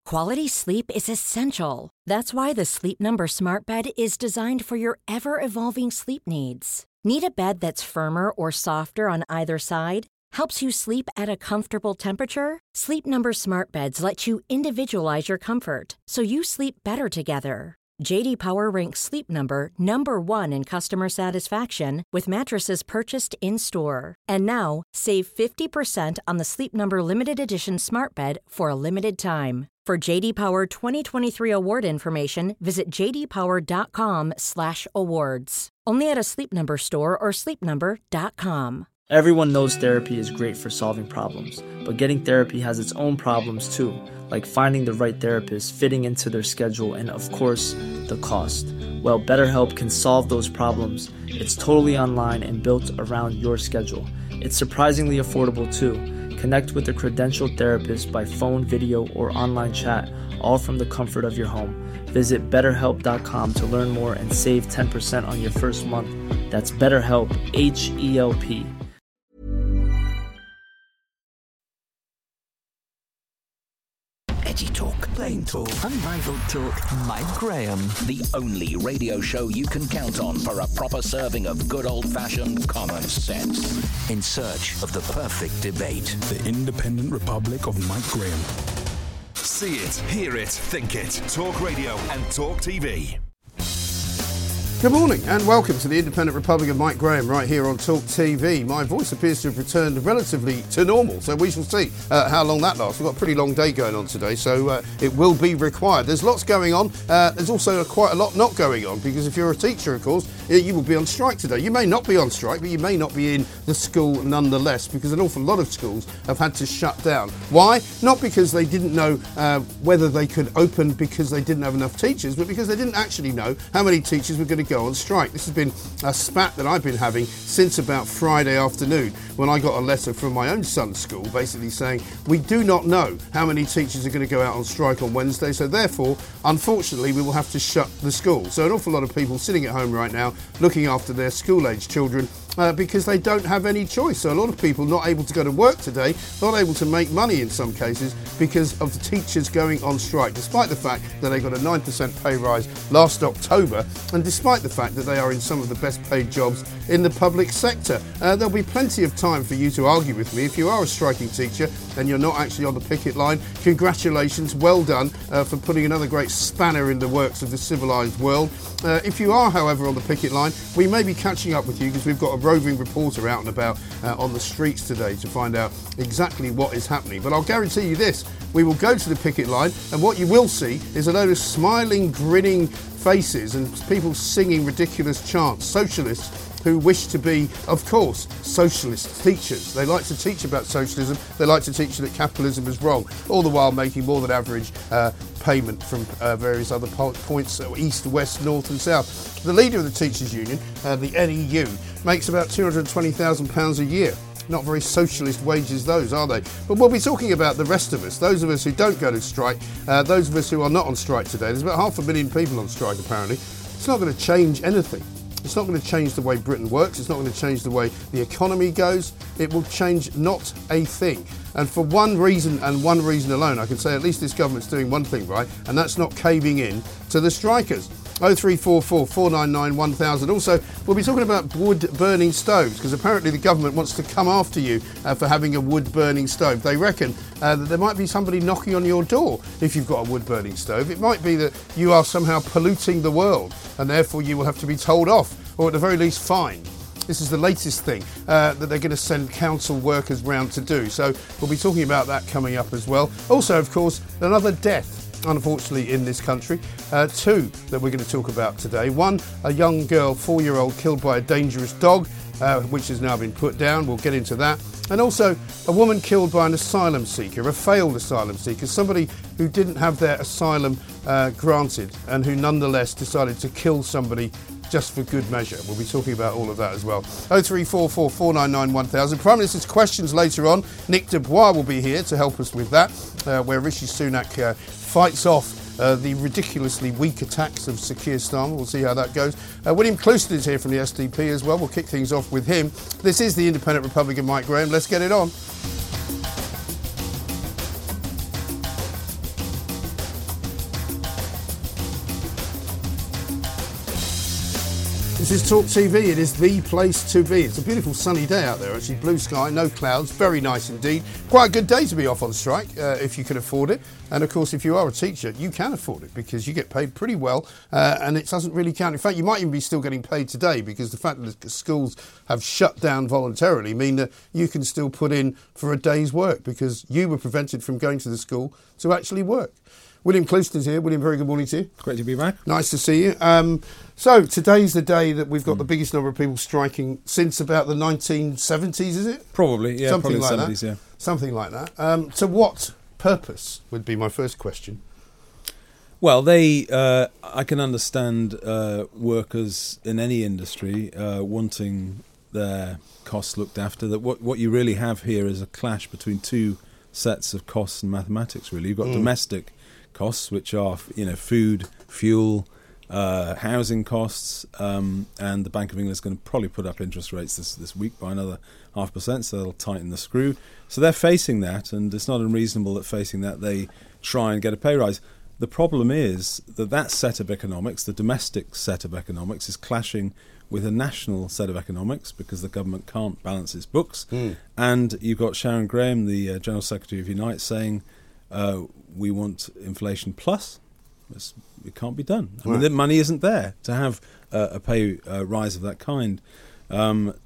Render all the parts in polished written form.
Quality sleep is essential. That's why the Sleep Number Smart Bed is designed for your ever-evolving sleep needs. Need a bed that's firmer or softer on either side? Helps you sleep at a comfortable temperature? Sleep Number Smart Beds let you individualize your comfort, so you sleep better together. J.D. Power ranks Sleep Number number 1 in customer satisfaction with mattresses purchased in-store. And now, save 50% on the Sleep Number Limited Edition Smart Bed for a limited time. For J.D. Power 2023 award information, visit jdpower.com/awards. Only at a Sleep Number store or sleepnumber.com. Everyone knows therapy is great for solving problems, but getting therapy has its own problems too, like finding the right therapist, fitting into their schedule, and of course, the cost. Well, BetterHelp can solve those problems. It's totally online and built around your schedule. It's surprisingly affordable too. Connect with a credentialed therapist by phone, video, or online chat, all from the comfort of your home. Visit BetterHelp.com to learn more and save 10% on your first month. That's BetterHelp, H-E-L-P. Edgy talk, plain talk, unrivaled talk. Mike Graham, the only radio show you can count on for a proper serving of good old-fashioned common sense. in search of the perfect debate. The Independent Republic of Mike Graham. See it, hear it, think it. Talk Radio and Talk TV. Good morning and welcome to the Independent Republic of Mike Graham right here on Talk TV. My voice appears to have returned relatively to normal, so we shall see how long that lasts. We've got a pretty long day going on today, so it will be required. There's lots going on. There's also quite a lot not going on, because if you're a teacher, of course, you will be on strike today. You may not be on strike, but you may not be in the school nonetheless, because an awful lot of schools have had to shut down. Why? Not because they didn't know whether they could open because they didn't have enough teachers, but because they didn't actually know how many teachers were going to go on strike. This has been a spat that I've been having since about Friday afternoon, when I got a letter from my own son's school basically saying we do not know how many teachers are going to go out on strike on Wednesday, so therefore unfortunately we will have to shut the school. So an awful lot of people sitting at home right now looking after their school-age children because they don't have any choice. So a lot of people not able to go to work today, not able to make money in some cases because of the teachers going on strike, despite the fact that they got a 9% pay rise last October, and despite the fact that they are in some of the best paid jobs in the public sector. There'll be plenty of time for you to argue with me. If you are a striking teacher and you're not actually on the picket line, congratulations, well done for putting another great spanner in the works of the civilised world. If you are, however, on the picket line, we may be catching up with you because we've got a roving reporter out and about on the streets today to find out exactly what is happening. But I'll guarantee you this, we will go to the picket line and what you will see is a load of smiling, grinning faces and people singing ridiculous chants, socialists who wish to be, of course, socialist teachers. They like to teach about socialism, they like to teach you that capitalism is wrong, all the while making more than average payment from various other points, east, west, north and south. The leader of the teachers' union, the NEU, makes about £220,000 a year. Not very socialist wages those, are they? But we'll be talking about the rest of us, those of us who don't go to strike, those of us who are not on strike today. There's about 500,000 people on strike apparently. It's not going to change anything. It's not going to change the way Britain works. It's not going to change the way the economy goes. It will change not a thing. And for one reason and one reason alone, I can say at least this government's doing one thing right, and that's not caving in to the strikers. 0344 499 1000. Also, we'll be talking about wood-burning stoves, because apparently the government wants to come after you for having a wood-burning stove. They reckon that there might be somebody knocking on your door if you've got a wood-burning stove. It might be that you are somehow polluting the world, and therefore you will have to be told off, or at the very least fined. This is the latest thing that they're going to send council workers round to do. So we'll be talking about that coming up as well. Also, of course, another death, unfortunately, in this country. Two that we're going to talk about today. One, a young girl, 4-year-old, killed by a dangerous dog, which has now been put down. We'll get into that. And also a woman killed by an asylum seeker, a failed asylum seeker, somebody who didn't have their asylum granted and who nonetheless decided to kill somebody just for good measure. We'll be talking about all of that as well. 0344 499 1000. Prime Minister's questions later on. Nick Dubois will be here to help us with that, where Rishi Sunak fights off the ridiculously weak attacks of Sir Keir Starmer. We'll see how that goes. William Clouston is here from the SDP as well. We'll kick things off with him. This is the Independent Republic of Mike Graham. Let's get it on. This is Talk TV. It is the place to be. It's a beautiful sunny day out there, actually. Blue sky, no clouds. Very nice indeed. Quite a good day to be off on strike, if you can afford it. And, of course, if you are a teacher, you can afford it because you get paid pretty well and it doesn't really count. In fact, you might even be still getting paid today because the fact that the schools have shut down voluntarily mean that you can still put in for a day's work because you were prevented from going to the school to actually work. William Clouston's here. William, very good morning to you. Great to be back. Nice to see you. So today's the day that we've got the biggest number of people striking since about the 1970s, is it? Probably, yeah. Something probably like 70s, that. yeah. Something like that. To what purpose would be my first question. Well, I can understand workers in any industry wanting their costs looked after. That what you really have here is a clash between two sets of costs and mathematics. Really, you've got domestic costs, which are food, fuel, housing costs, and the Bank of England is going to probably put up interest rates this week by another 0.5%, so they'll tighten the screw. So they're facing that, and it's not unreasonable that facing that they try and get a pay rise. The problem is that set of economics, the domestic set of economics, is clashing with a national set of economics because the government can't balance its books. And you've got Sharon Graham, the General Secretary of Unite, saying we want inflation plus. It can't be done. I mean, the money isn't there to have a pay rise of that kind. But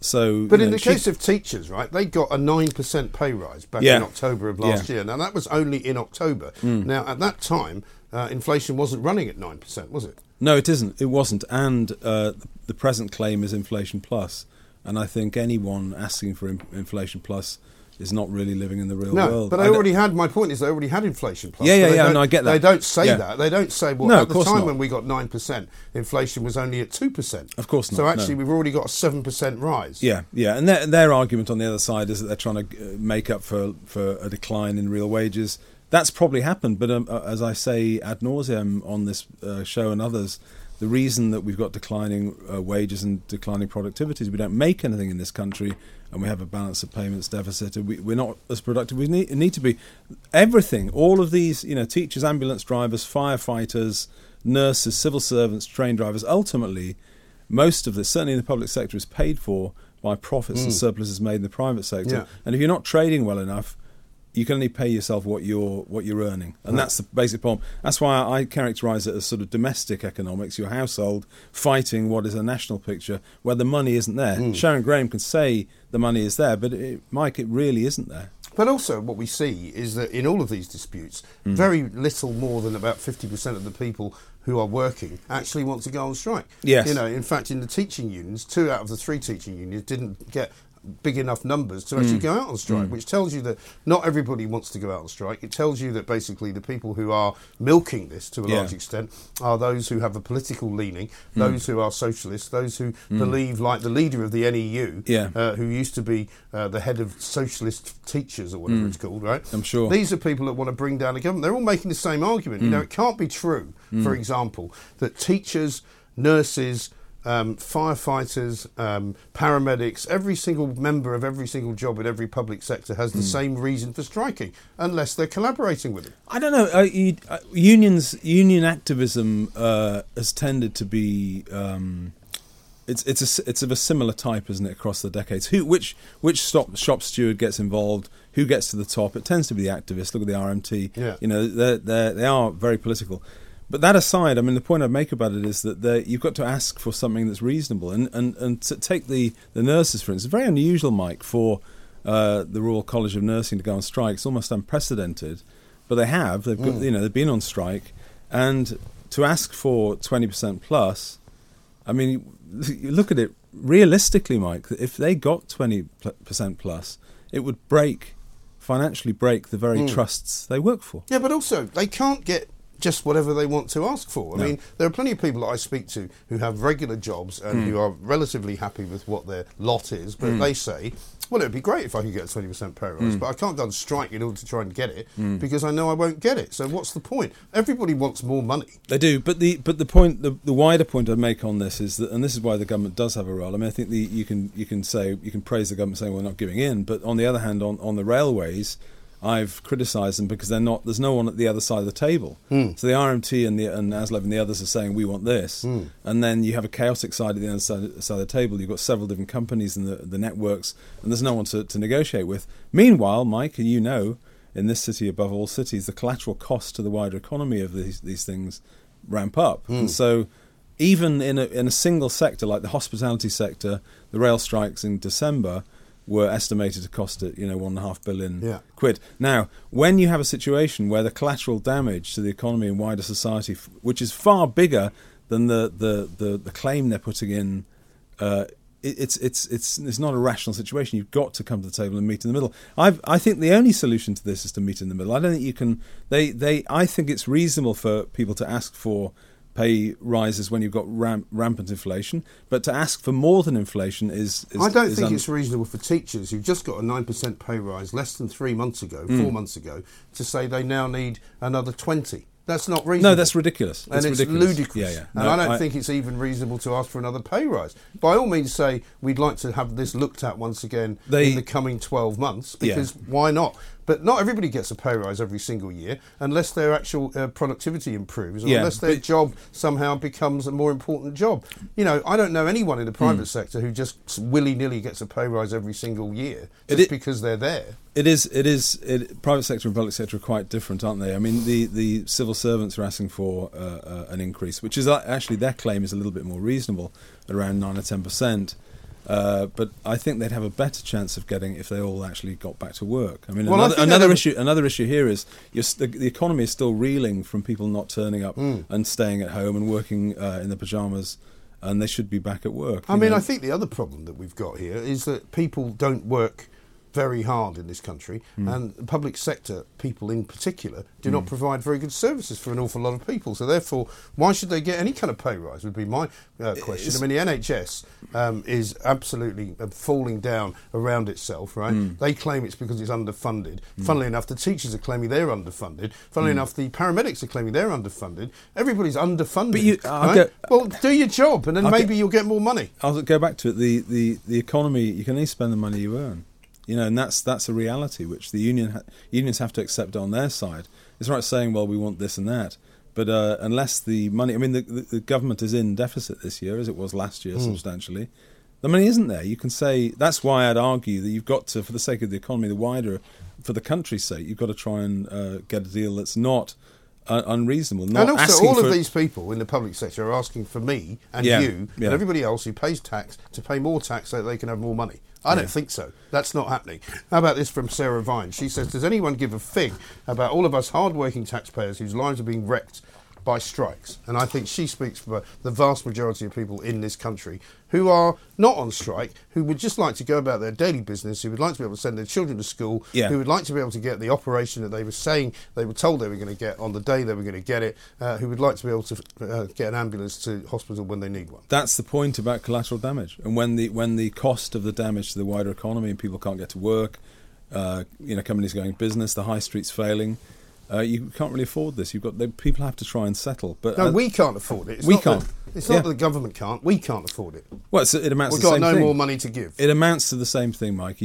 in the case of teachers, right, they got a 9% pay rise back in October of last year. Now, that was only in October. Now, at that time, inflation wasn't running at 9%, was it? No, it isn't. It wasn't. And the present claim is inflation plus. And I think anyone asking for inflation plus is not really living in the real world. But my point is they already had inflation plus. No, I get that. They don't say that. They don't say, at the time when we got 9%, inflation was only at 2%. Of course not. So actually we've already got a 7% rise. Yeah. And their argument on the other side is that they're trying to make up for a decline in real wages. That's probably happened, but as I say ad nauseum on this show and others, the reason that we've got declining wages and declining productivity is we don't make anything in this country and we have a balance of payments deficit. We're not as productive. We need to be. Everything, all of these, teachers, ambulance drivers, firefighters, nurses, civil servants, train drivers, ultimately, most of this, certainly in the public sector, is paid for by profits and surpluses made in the private sector. Yeah. And if you're not trading well enough, you can only pay yourself what you're earning, and that's the basic problem. That's why I characterise it as sort of domestic economics, your household fighting what is a national picture where the money isn't there. Sharon Graham can say the money is there, but Mike, it really isn't there. But also what we see is that in all of these disputes, very little more than about 50% of the people who are working actually want to go on strike. Yes. In fact, in the teaching unions, 2 out of the 3 teaching unions didn't get big enough numbers to actually go out on strike, which tells you that not everybody wants to go out on strike. It tells you that basically the people who are milking this to a large extent are those who have a political leaning, those who are socialists, those who believe, like the leader of the NEU, who used to be the head of socialist teachers or whatever it's called, right? I'm sure. These are people that want to bring down the government. They're all making the same argument. It can't be true, for example, that teachers, nurses, firefighters, paramedics, every single member of every single job in every public sector has the same reason for striking, unless they're collaborating with it. I don't know. Union activism has tended to be. It's of a similar type, isn't it, across the decades? Which shop steward gets involved? Who gets to the top? It tends to be the activists. Look at the RMT. Yeah. They are very political. But that aside, I mean, the point I'd make about it is that you've got to ask for something that's reasonable. And to take the nurses, for instance, it's very unusual, Mike, for the Royal College of Nursing to go on strike. It's almost unprecedented. But they have. They've been on strike. And to ask for 20% plus, I mean, you look at it realistically, Mike, if they got 20% plus, it would financially break the very trusts they work for. Yeah, but also, they can't get just whatever they want to ask for. I mean, there are plenty of people that I speak to who have regular jobs and who are relatively happy with what their lot is, but they say, well, it'd be great if I could get a 20% pay rise, but I can't go on strike in order to try and get it because I know I won't get it. So what's the point? Everybody wants more money. They do, but the point, the wider point I'd make on this is that, and this is why the government does have a role. I mean, I think you can praise the government saying we're not giving in, but on the other hand, on the railways, I've criticised them because there's no one at the other side of the table. So the RMT and ASLEF and the others are saying we want this, and then you have a chaotic side at the other side of the table. You've got several different companies and the networks, and there's no one to negotiate with. Meanwhile, Mike, and in this city above all cities, the collateral cost to the wider economy of these things ramp up, and so even in a single sector like the hospitality sector, the rail strikes in December were estimated to cost it, £1.5 billion quid. Now, when you have a situation where the collateral damage to the economy and wider society, which is far bigger than the claim they're putting in, it's not a rational situation. You've got to come to the table and meet in the middle. I think the only solution to this is to meet in the middle. I don't think you can. I think it's reasonable for people to ask for pay rises when you've got rampant inflation, but to ask for more than inflation is I don't think it's reasonable for teachers who've just got a 9% pay rise less than 4 months ago, to say they now need another 20. That's not reasonable. No, that's ridiculous. And it's ludicrous. Yeah. No, and I don't think it's even reasonable to ask for another pay rise. By all means, say we'd like to have this looked at once again in the coming 12 months, because why not? But not everybody gets a pay rise every single year unless their actual productivity improves, or unless their job somehow becomes a more important job. I don't know anyone in the private sector who just willy-nilly gets a pay rise every single year just because they're there. Private sector and public sector are quite different, aren't they? I mean, the civil servants are asking for an increase, which is actually their claim is a little bit more reasonable, at around 9 or 10%. But I think they'd have a better chance of getting if they all actually got back to work. I mean, another issue here is the economy is still reeling from people not turning up and staying at home and working in their pyjamas, and they should be back at work. I think the other problem that we've got here is that people don't work very hard in this country, and the public sector people in particular do not provide very good services for an awful lot of people. So therefore, why should they get any kind of pay rise would be my question. I mean, the NHS is absolutely falling down around itself, right? They claim it's because it's underfunded. Funnily enough, the teachers are claiming they're underfunded. Funnily enough, the paramedics are claiming they're underfunded. Everybody's underfunded. But well, do your job, and then maybe you'll get more money. I'll go back to it. The economy, you can only spend the money you earn. And that's a reality which the unions have to accept on their side. It's right saying, well, we want this and that, but unless the money, I mean, the government is in deficit this year, as it was last year, substantially. The money isn't there. You can say that's why I'd argue that you've got to, for the sake of the economy, the wider, for the country's sake, you've got to try and get a deal that's not unreasonable. Not and also, all of these people in the public sector are asking for me and you and everybody else who pays tax to pay more tax so that they can have more money. I don't think so. That's not happening. How about this from Sarah Vine? She says, does anyone give a fig about all of us hard-working taxpayers whose lives are being wrecked by strikes? And I think she speaks for the vast majority of people in this country who are not on strike, who would just like to go about their daily business, who would like to be able to send their children to school, who would like to be able to get the operation that they were saying they were told they were going to get on the day they were going to get it, who would like to be able to get an ambulance to hospital when they need one. That's the point about collateral damage. And when the cost of the damage to the wider economy and people can't get to work, companies going business, the high street's failing, you can't really afford this. People have to try and settle. But no, we can't afford it. It's not that the government can't. We can't afford it. Well, it amounts to We've the same thing. We've got no more money to give. It amounts to the same thing, Mike.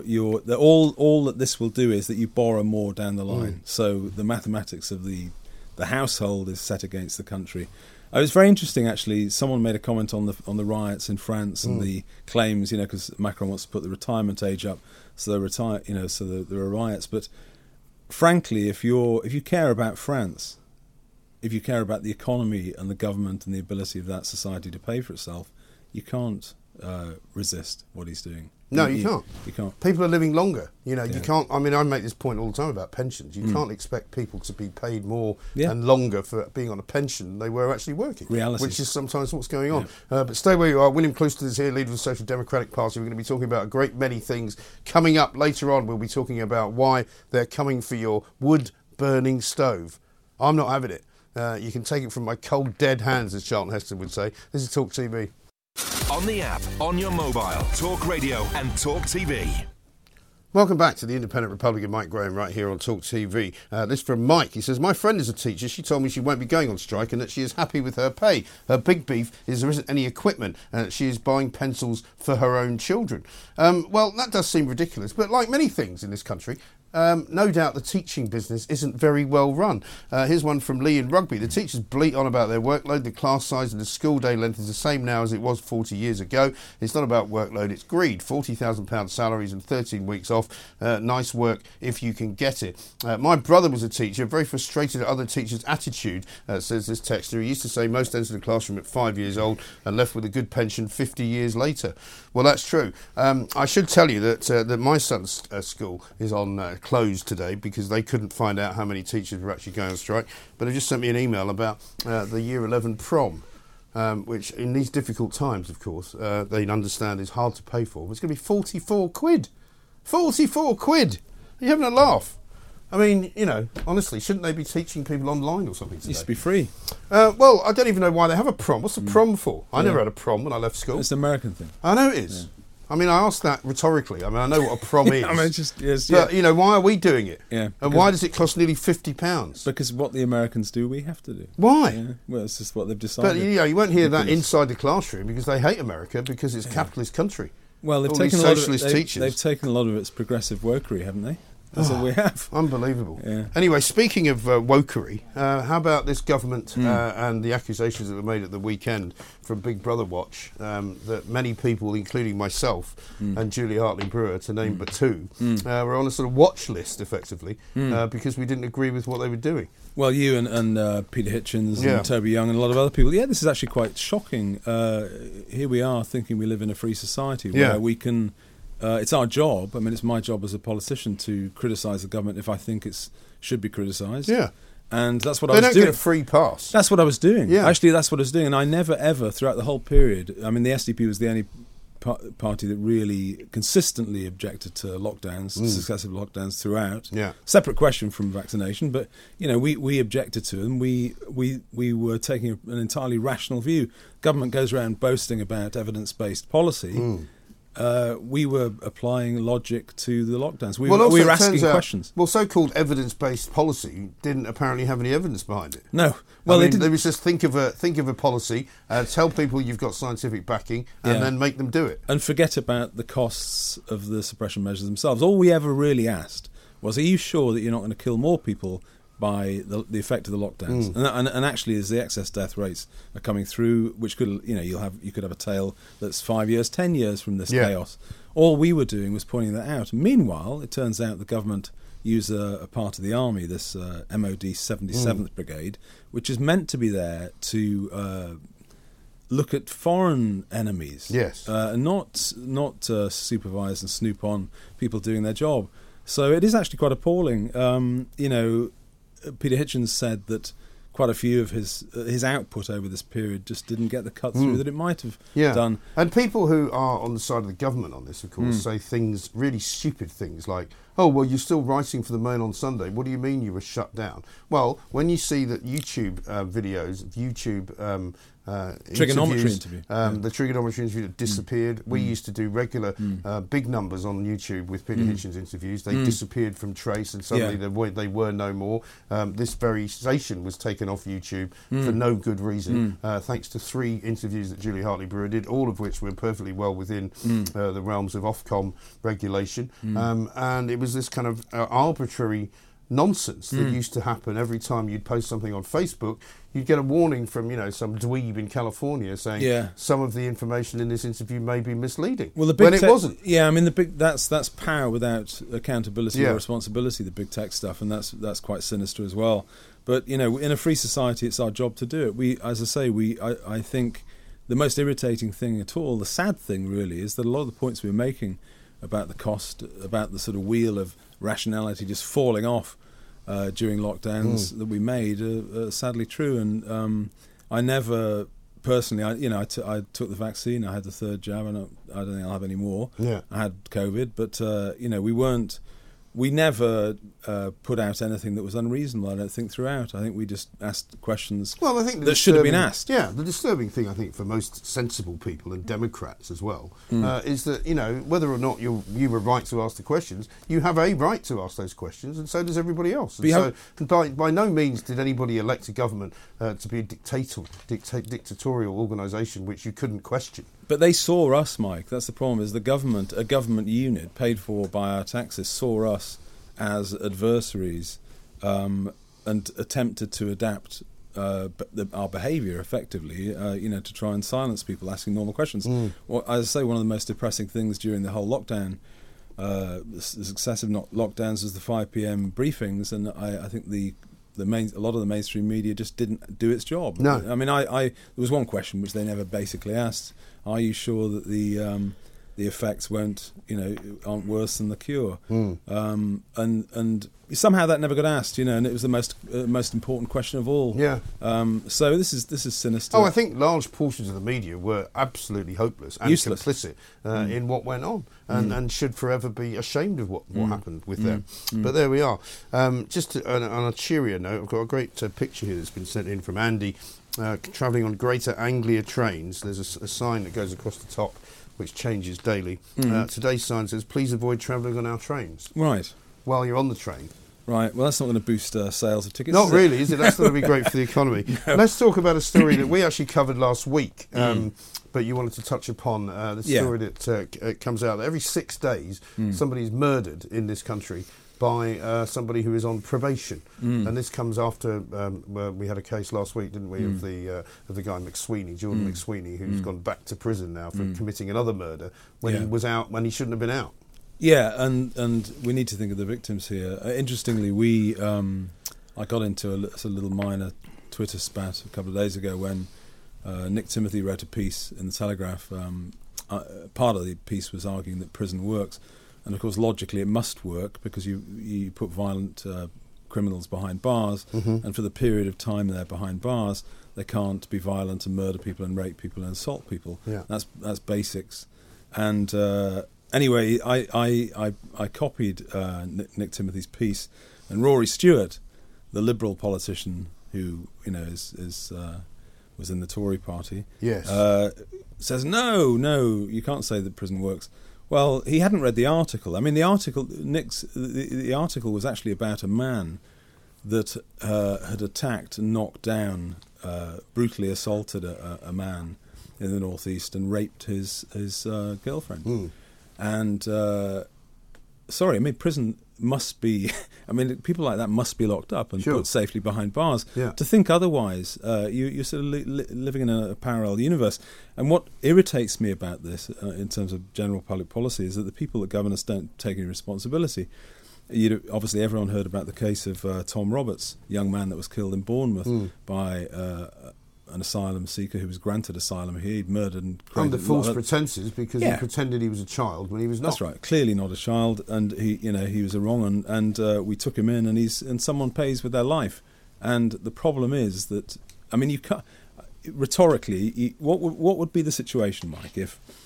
All that this will do is that you borrow more down the line. So the mathematics of the household is set against the country. It was very interesting, actually. Someone made a comment on the riots in France and the claims, because Macron wants to put the retirement age up, so they retire, so there are riots. But frankly, if you care about France, if you care about the economy and the government and the ability of that society to pay for itself, you can't resist what he's doing. No, you can't. You can't. People are living longer. You can't. I mean, I make this point all the time about pensions. You can't expect people to be paid more and longer for being on a pension than they were actually working. Reality. Which is sometimes what's going on. But stay where you are. William Clouston is here, leader of the Social Democratic Party. We're going to be talking about a great many things coming up later on. We'll be talking about why they're coming for your wood-burning stove. I'm not having it. You can take it from my cold, dead hands, as Charlton Heston would say. This is Talk TV. On the app, on your mobile, Talk Radio and Talk TV. Welcome back to the Independent Republican, Mike Graham, right here on Talk TV. This from Mike. He says, my friend is a teacher. She told me she won't be going on strike and that she is happy with her pay. Her big beef is there isn't any equipment and that she is buying pencils for her own children. Well, that does seem ridiculous. But like many things in this country, no doubt the teaching business isn't very well run. Here's one from Lee in Rugby. The teachers bleat on about their workload. The class size and the school day length is the same now as it was 40 years ago. It's not about workload, it's greed. £40,000 salaries and 13 weeks off. Nice work if you can get it. My brother was a teacher, very frustrated at other teachers' attitude, says this texter. He used to say most entered the classroom at 5 years old and left with a good pension 50 years later. Well, that's true. I should tell you that my son's school is on closed today because they couldn't find out how many teachers were actually going on strike. But they just sent me an email about the Year 11 prom, which in these difficult times, of course, they understand is hard to pay for. But it's going to be 44 quid. 44 quid! Are you having a laugh? I mean, you know, honestly, shouldn't they be teaching people online or something today? It used to be free. Well, I don't even know why they have a prom. What's the prom for? I never had a prom when I left school. It's an American thing. I know it is. Yeah. I mean, I asked that rhetorically. I mean, I know what a prom is. I mean, just yes, but, you know, why are we doing it? Yeah. And why does it cost nearly £50? Because what the Americans do, we have to do. Why? Yeah. Well, it's just what they've decided. But, you know, you won't hear that inside the classroom because they hate America because it's a capitalist country. Well, they've taken a lot of its progressive wokery, haven't they? That's all we have. Unbelievable. Yeah. Anyway, speaking of wokery, how about this government and the accusations that were made at the weekend from Big Brother Watch that many people, including myself and Julie Hartley-Brewer, to name but two, were on a sort of watch list, effectively, because we didn't agree with what they were doing. Well, you and Peter Hitchens and Toby Young and a lot of other people, this is actually quite shocking. Here we are thinking we live in a free society where we can... it's our job. I mean, it's my job as a politician to criticise the government if I think it should be criticised. Yeah. And that's what I was doing. They don't get a free pass. That's what I was doing. Yeah. Actually, that's what I was doing. And I never, ever, throughout the whole period, I mean, the SDP was the only party that really consistently objected to lockdowns, successive lockdowns throughout. Yeah. Separate question from vaccination, but, you know, we objected to them. We were taking an entirely rational view. Government goes around boasting about evidence-based policy. We were applying logic to the lockdowns. We were asking questions. Well, so-called evidence-based policy didn't apparently have any evidence behind it. No. Well, they was just think of a policy, tell people you've got scientific backing, and then make them do it. And forget about the costs of the suppression measures themselves. All we ever really asked was, are you sure that you're not going to kill more people by the effect of the lockdowns? And actually, as the excess death rates are coming through, which could, you know, you could have a tail that's 5 years, 10 years from this chaos. All we were doing was pointing that out. Meanwhile, it turns out the government use a part of the army, this MOD 77th Brigade, which is meant to be there to look at foreign enemies, not supervise and snoop on people doing their job. So it is actually quite appalling. You know, Peter Hitchens said that quite a few of his output over this period just didn't get the cut through that it might have done. And people who are on the side of the government on this, of course, say things, really stupid things like, oh, well, you're still writing for the Mail on Sunday. What do you mean you were shut down? Well, when you see that YouTube videos of YouTube trigonometry interview. The trigonometry interview that disappeared. We used to do regular big numbers on YouTube with Peter Hitchens interviews. They disappeared from trace and suddenly they were no more. This very station was taken off YouTube for no good reason, thanks to 3 interviews that Julie Hartley-Brewer did, all of which were perfectly well within the realms of Ofcom regulation. And it was this kind of arbitrary nonsense that used to happen every time you'd post something on Facebook. You'd get a warning from, you know, some dweeb in California saying some of the information in this interview may be misleading. Well, when it wasn't. Yeah, I mean, that's power without accountability or responsibility, the big tech stuff, and that's quite sinister as well. But, you know, in a free society, it's our job to do it. As I say, I think the most irritating thing at all, the sad thing really, is that a lot of the points we were making about the cost, about the sort of wheel of rationality just falling off during lockdowns that we made are sadly true. And I never personally, I took the vaccine. I had the 3rd jab, and I don't think I'll have any more. I had COVID, but we never put out anything that was unreasonable, I don't think, throughout. I think we just asked questions that should have been asked. Yeah, the disturbing thing, I think, for most sensible people and Democrats as well, is that, you know, whether or not you were right to ask the questions, you have a right to ask those questions, and so does everybody else. And by no means did anybody elect a government to be a dictatorial organisation which you couldn't question. But they saw us, Mike. That's the problem, is a government unit paid for by our taxes saw us as adversaries and attempted to adapt our behaviour effectively, to try and silence people asking normal questions. Well, as I say, one of the most depressing things during the whole lockdown, the successive lockdowns, was the 5 p.m. briefings, and I think a lot of the mainstream media just didn't do its job. No, I mean, there was one question which they never basically asked: are you sure that the effects aren't worse than the cure? And somehow that never got asked, and it was the most important question of all. Yeah. So this is sinister. Oh, I think large portions of the media were absolutely hopeless and Useless. complicit in what went on, and should forever be ashamed of what happened with them. But there we are. Just on a cheerier note, I've got a great picture here that's been sent in from Andy, travelling on Greater Anglia trains. There's a sign that goes across the top, which changes daily. Today's sign says, "Please avoid travelling on our trains." Right. While you're on the train. Right. Well, that's not going to boost sales of tickets. Not really, is it? That's not going to be great for the economy. No. Let's talk about a story that we actually covered last week, but you wanted to touch upon the story that comes out that every 6 days somebody's murdered in this country by somebody who is on probation, and this comes after we had a case last week, didn't we, of the guy McSweeney, Jordan McSweeney, who's gone back to prison now for committing another murder when he was out when he shouldn't have been out. Yeah, and we need to think of the victims here. Interestingly, I got into a little minor Twitter spat a couple of days ago when Nick Timothy wrote a piece in the Telegraph. Part of the piece was arguing that prison works. And of course, logically, it must work because you put violent criminals behind bars, and for the period of time they're behind bars, they can't be violent and murder people and rape people and assault people. Yeah. That's basics. And anyway, I copied Nick Timothy's piece, and Rory Stewart, the Liberal politician who was in the Tory party, says no, you can't say that prison works. Well, he hadn't read the article. I mean, the article was actually about a man that had attacked and knocked down, brutally assaulted a man in the northeast and raped his girlfriend. And prison must be. I mean, people like that must be locked up and put safely behind bars. Yeah. To think otherwise, you're sort of living in a parallel universe. And what irritates me about this, in terms of general public policy, is that the people that govern us don't take any responsibility. Obviously, everyone heard about the case of Tom Roberts, a young man that was killed in Bournemouth by an asylum seeker who was granted asylum. He'd murdered and under false pretences because he pretended he was a child when he was not. That's right, clearly not a child, and he was a wrong un, and we took him in, and someone pays with their life. And the problem is that, I mean, you can't rhetorically. What would be the situation, Mike,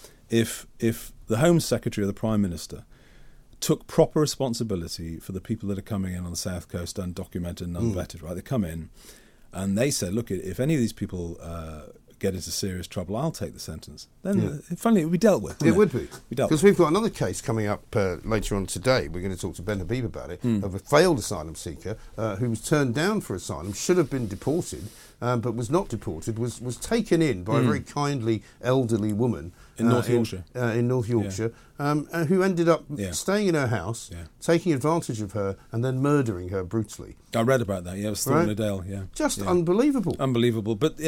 if the Home Secretary or the Prime Minister took proper responsibility for the people that are coming in on the South Coast undocumented and unvetted, right? They come in and they said, look, if any of these people get into serious trouble, I'll take the sentence. Then, finally, it would be dealt with. It would be. Because we've got another case coming up later on today. We're going to talk to Ben Habib about it, of a failed asylum seeker who was turned down for asylum, should have been deported, but was not deported, was taken in by a very kindly elderly woman in North Yorkshire. In North Yorkshire, who ended up staying in her house, taking advantage of her, and then murdering her brutally. I read about that. Yeah, it was Thornton Adele. Yeah, just unbelievable. Unbelievable. But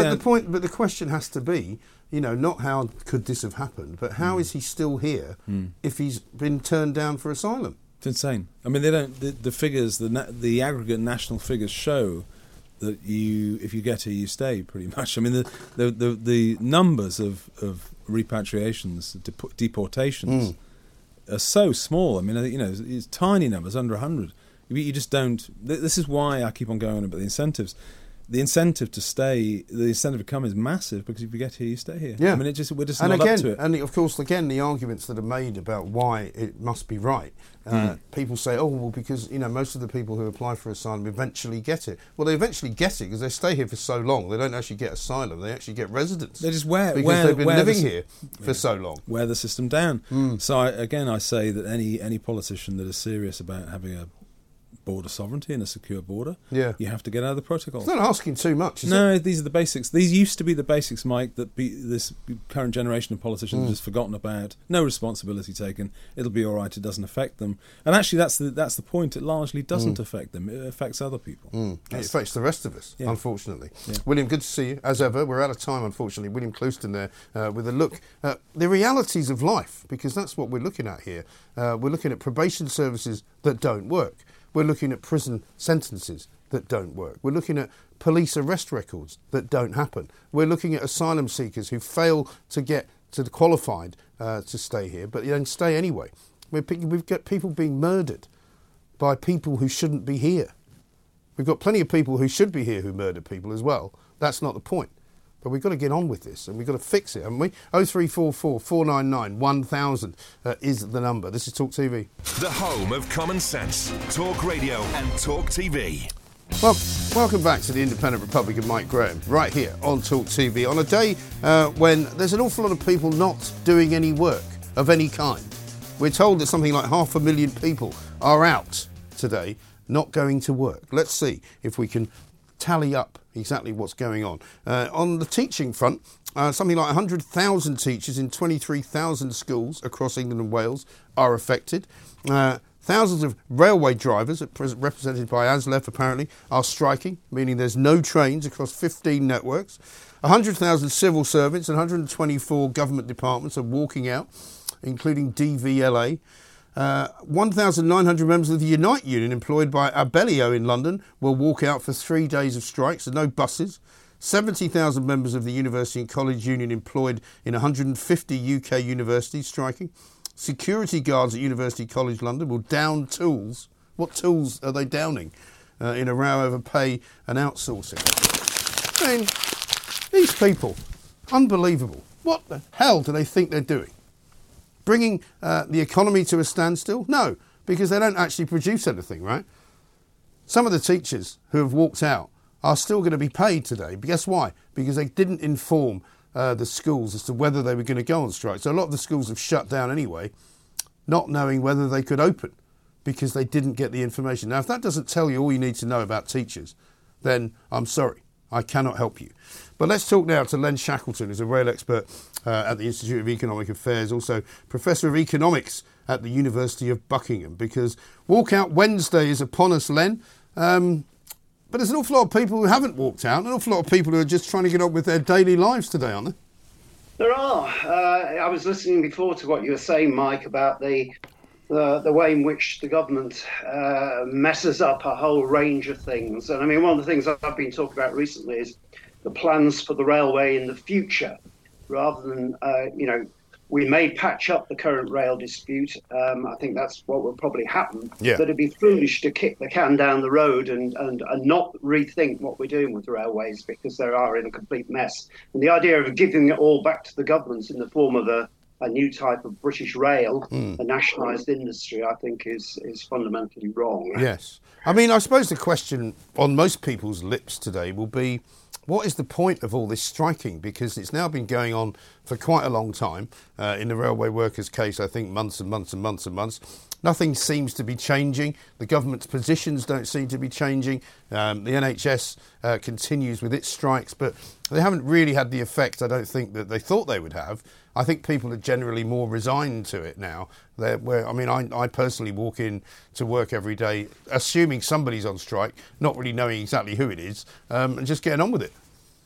the question has to be, not how could this have happened, but how is he still here if he's been turned down for asylum? It's insane. I mean, they don't. The figures, the aggregate national figures show that if you get here, you stay, pretty much. I mean, the numbers of repatriations, deportations, are so small. I mean, it's tiny numbers, under 100. You just don't. This is why I keep on going about the incentives. The incentive to stay, the incentive to come is massive, because if you get here, you stay here. Yeah. I mean, we're just not up to it. And of course, again, the arguments that are made about why it must be right. People say, because most of the people who apply for asylum eventually get it. Well, they eventually get it because they stay here for so long. They don't actually get asylum; they actually get residence. They just because they've been living here for so long. Wear the system down. So I say that any politician that is serious about having a border sovereignty and a secure border, Yeah. you have to get out of the protocols. It's not asking too much, is it? No, these are the basics. These used to be the basics, Mike, that this current generation of politicians has forgotten about. No responsibility taken. It'll be all right. It doesn't affect them. And actually, that's the point. It largely doesn't affect them. It affects other people. It affects the rest of us, Yeah. unfortunately. Yeah. William, good to see you, as ever. We're out of time, unfortunately. William Clouston there with a look at the realities of life, because that's what we're looking at here. We're looking at probation services that don't work. We're looking at prison sentences that don't work. We're looking at police arrest records that don't happen. We're looking at asylum seekers who fail to get to the qualified to stay here, but then stay anyway. We've got people being murdered by people who shouldn't be here. We've got plenty of people who should be here who murder people as well. That's not the point. But we've got to get on with this and we've got to fix it, haven't we? 0344 499 1000 is the number. This is Talk TV. The home of common sense. Talk Radio and Talk TV. Well, welcome back to the Independent Republic of Mike Graham, right here on Talk TV, on a day when there's an awful lot of people not doing any work of any kind. We're told that something like 500,000 people are out today, not going to work. Let's see if we can tally up exactly what's going on. On the teaching front, something like 100,000 teachers in 23,000 schools across England and Wales are affected. Thousands of railway drivers, represented by ASLEF apparently, are striking, meaning there's no trains across 15 networks. 100,000 civil servants and 124 government departments are walking out, including DVLA. 1,900 members of the Unite Union employed by Abellio in London will walk out for 3 days of strikes and no buses. 70,000 members of the University and College Union employed in 150 UK universities striking. Security guards at University College London will down tools. What tools are they downing? In a row over pay and outsourcing. I mean, these people, unbelievable. What the hell do they think they're doing? Bringing the economy to a standstill? No, because they don't actually produce anything, right? Some of the teachers who have walked out are still going to be paid today. But guess why? Because they didn't inform the schools as to whether they were going to go on strike. So a lot of the schools have shut down anyway, not knowing whether they could open because they didn't get the information. Now, if that doesn't tell you all you need to know about teachers, then I'm sorry, I cannot help you. But let's talk now to Len Shackleton, who's a rail expert at the Institute of Economic Affairs, also Professor of Economics at the University of Buckingham, because Walkout Wednesday is upon us, Len. But there's an awful lot of people who haven't walked out, and an awful lot of people who are just trying to get on with their daily lives today, aren't there? There are. I was listening before to what you were saying, Mike, about the way in which the government messes up a whole range of things. And I mean, one of the things I've been talking about recently is the plans for the railway in the future, rather than, we may patch up the current rail dispute. I think that's what will probably happen. Yeah. But it'd be foolish to kick the can down the road and not rethink what we're doing with the railways, because they are in a complete mess. And the idea of giving it all back to the governments in the form of a new type of British rail, a nationalised industry, I think is fundamentally wrong. Yes. I mean, I suppose the question on most people's lips today will be, what is the point of all this striking? Because it's now been going on for quite a long time. In the railway workers' case, I think months and months and months and months. Nothing seems to be changing. The government's positions don't seem to be changing. The NHS continues with its strikes, but they haven't really had the effect, I don't think, that they thought they would have. I think people are generally more resigned to it now. I personally walk in to work every day, assuming somebody's on strike, not really knowing exactly who it is, and just getting on with it.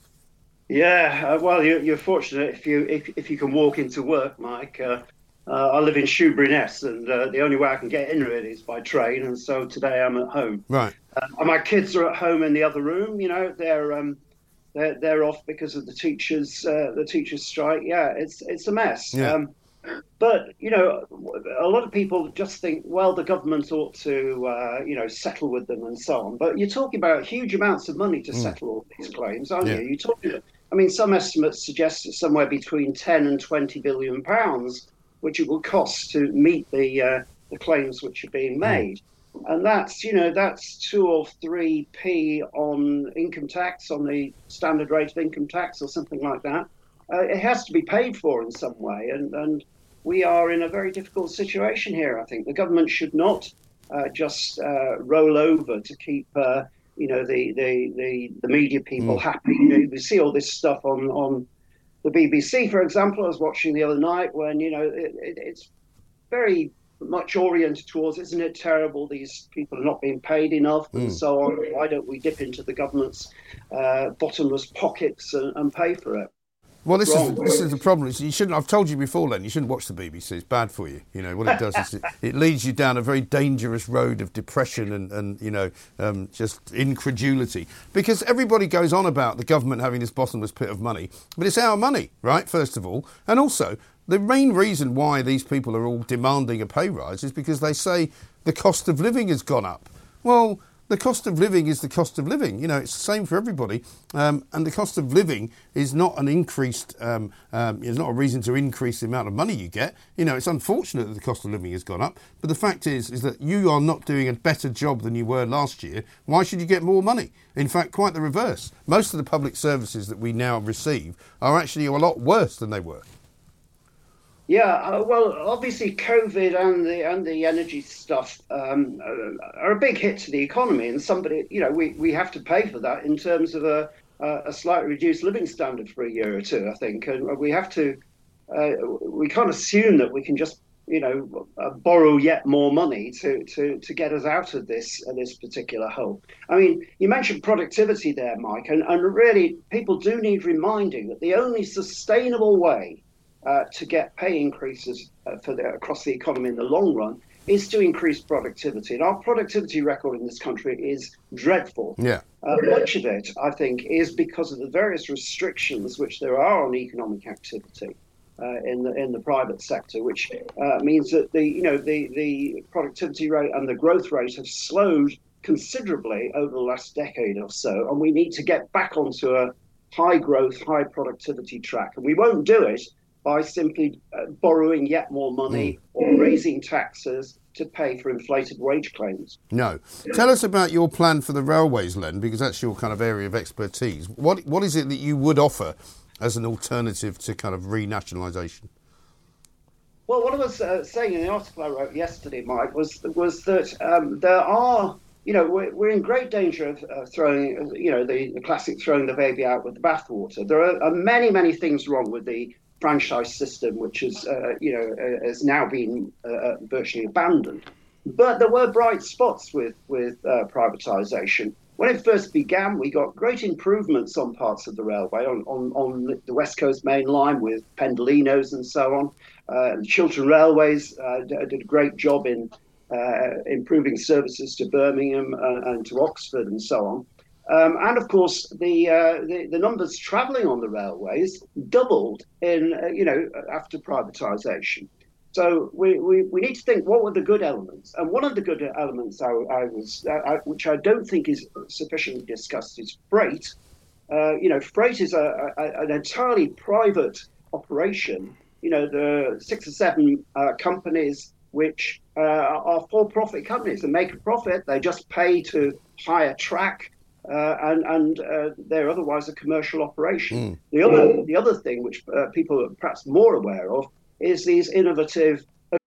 Yeah, well, you're fortunate if you can walk into work, Mike. I live in Shoebury-Ness, and the only way I can get into it is by train, and so today I'm at home. Right. And my kids are at home in the other room. You know, they're off because of the teachers' strike. Yeah, it's a mess. Yeah. But a lot of people just think, well, the government ought to settle with them and so on. But you're talking about huge amounts of money to settle all these claims, aren't you? You're talking. I mean, some estimates suggest it's somewhere between 10 and 20 billion pounds, which it will cost to meet the claims which are being made. And that's 2 or 3p on income tax, on the standard rate of income tax or something like that. It has to be paid for in some way. And we are in a very difficult situation here, I think. The government should not just roll over to keep the media people happy. We see all this stuff on the BBC, for example. I was watching the other night when it's very much oriented towards, isn't it terrible, these people are not being paid enough and so on. Why don't we dip into the government's bottomless pockets and pay for it? Well, this is the problem. You shouldn't. I've told you before, Len. You shouldn't watch the BBC. It's bad for you. What it does is it leads you down a very dangerous road of depression and just incredulity. Because everybody goes on about the government having this bottomless pit of money, but it's our money, right? First of all, and also the main reason why these people are all demanding a pay rise is because they say the cost of living has gone up. Well, the cost of living is the cost of living. It's the same for everybody. And the cost of living is not an increased, is not a reason to increase the amount of money you get. It's unfortunate that the cost of living has gone up. But the fact is that you are not doing a better job than you were last year. Why should you get more money? In fact, quite the reverse. Most of the public services that we now receive are actually a lot worse than they were. Yeah, well, obviously COVID and the energy stuff are a big hit to the economy, and we have to pay for that in terms of a slightly reduced living standard for a year or two, I think, and we have to. We can't assume that we can just borrow yet more money to get us out of this particular hole. I mean, you mentioned productivity there, Mike, and really people do need reminding that the only sustainable way to get pay increases across the economy in the long run is to increase productivity. And our productivity record in this country is dreadful. Yeah. Much of it, I think, is because of the various restrictions which there are on economic activity in the private sector, which means that the productivity rate and the growth rate have slowed considerably over the last decade or so. And we need to get back onto a high growth, high productivity track. And we won't do it by simply borrowing yet more money or raising taxes to pay for inflated wage claims. No. Tell us about your plan for the railways, Len, because that's your kind of area of expertise. What is it that you would offer as an alternative to kind of renationalisation? Well, what I was saying in the article I wrote yesterday, Mike, was that there are, we're in great danger of throwing, the classic throwing the baby out with the bathwater. There are many, many things wrong with the franchise system, which is, has now been virtually abandoned. But there were bright spots with privatisation. When it first began, we got great improvements on parts of the railway, on the West Coast Main Line with Pendolinos and so on. Chiltern Railways did a great job in improving services to Birmingham and to Oxford and so on. And of course, the numbers travelling on the railways doubled in after privatisation. So we need to think, what were the good elements? And one of the good elements which I don't think is sufficiently discussed is freight. Freight is an entirely private operation. The 6 or 7 companies which are for-profit companies and make a profit. They just pay to hire track. And they're otherwise a commercial operation. The other thing which people are perhaps more aware of is these innovative.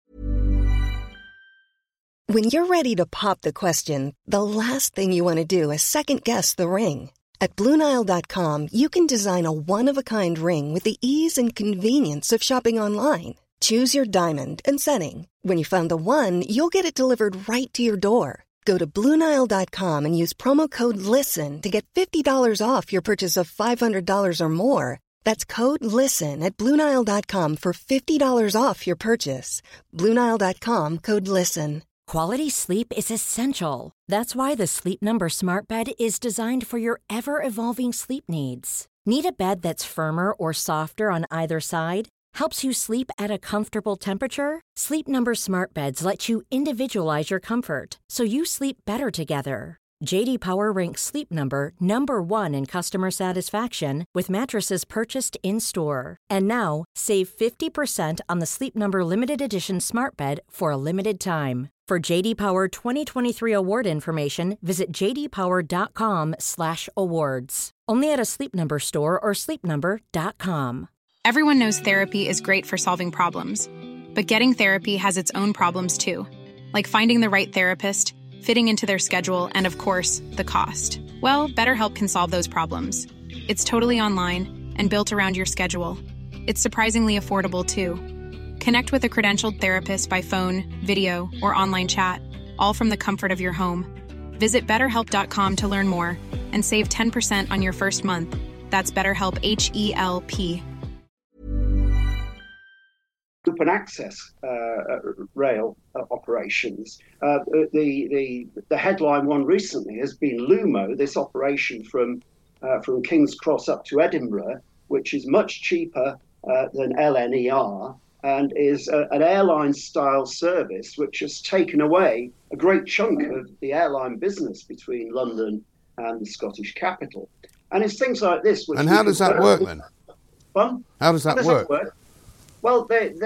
When you're ready to pop the question, the last thing you want to do is second guess the ring. At BlueNile.com, you can design a one-of-a-kind ring with the ease and convenience of shopping online. Choose your diamond and setting. When you find the one, you'll get it delivered right to your door. Go to BlueNile.com and use promo code LISTEN to get $50 off your purchase of $500 or more. That's code LISTEN at BlueNile.com for $50 off your purchase. BlueNile.com, code LISTEN. Quality sleep is essential. That's why the Sleep Number Smart Bed is designed for your ever-evolving sleep needs. Need a bed that's firmer or softer on either side? Helps you sleep at a comfortable temperature? Sleep Number Smart Beds let you individualize your comfort, so you sleep better together. J.D. Power ranks Sleep Number number 1 in customer satisfaction with mattresses purchased in-store. And now, save 50% on the Sleep Number Limited Edition Smart Bed for a limited time. For J.D. Power 2023 award information, visit jdpower.com/awards. Only at a Sleep Number store or sleepnumber.com. Everyone knows therapy is great for solving problems, but getting therapy has its own problems too, like finding the right therapist, fitting into their schedule, and of course, the cost. Well, BetterHelp can solve those problems. It's totally online and built around your schedule. It's surprisingly affordable, too. Connect with a credentialed therapist by phone, video, or online chat, all from the comfort of your home. Visit BetterHelp.com to learn more and save 10% on your first month. That's BetterHelp, H-E-L-P. Open access rail operations. The headline one recently has been Lumo, this operation from King's Cross up to Edinburgh, which is much cheaper than LNER, and is an airline-style service which has taken away a great chunk of the airline business between London and the Scottish capital. And it's things like this. Which and how does that work then? How does that work? Well,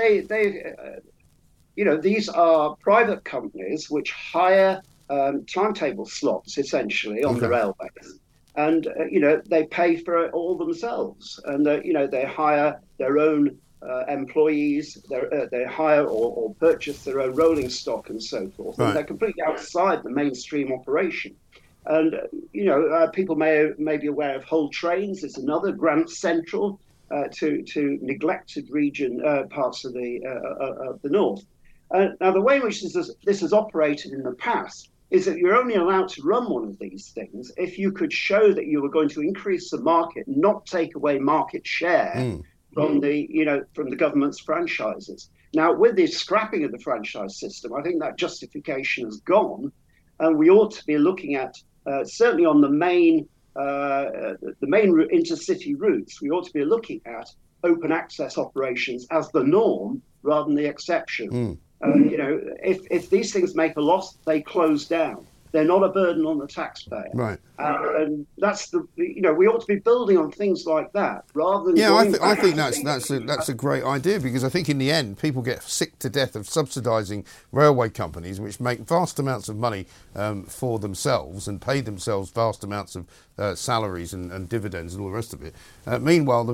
these are private companies which hire timetable slots essentially on the railways, and they pay for it all themselves, and they hire their own employees, they hire or purchase their own rolling stock and so forth, and they're completely outside the mainstream operation. And people may be aware of Hull Trains. It's another Grand Central to neglected region parts of the north. Now, the way in which this has operated in the past is that you're only allowed to run one of these things if you could show that you were going to increase the market, not take away market share from the government's franchises. Now, with the scrapping of the franchise system, I think that justification has gone, and we ought to be looking at certainly on the main intercity routes, we ought to be looking at open access operations as the norm rather than the exception. If these things make a loss, they close down. They're not a burden on the taxpayer. Right. And that's we ought to be building on things like that rather than. Yeah, I think that's a great idea, because I think in the end people get sick to death of subsidising railway companies which make vast amounts of money for themselves and pay themselves vast amounts of salaries and dividends and all the rest of it. Meanwhile,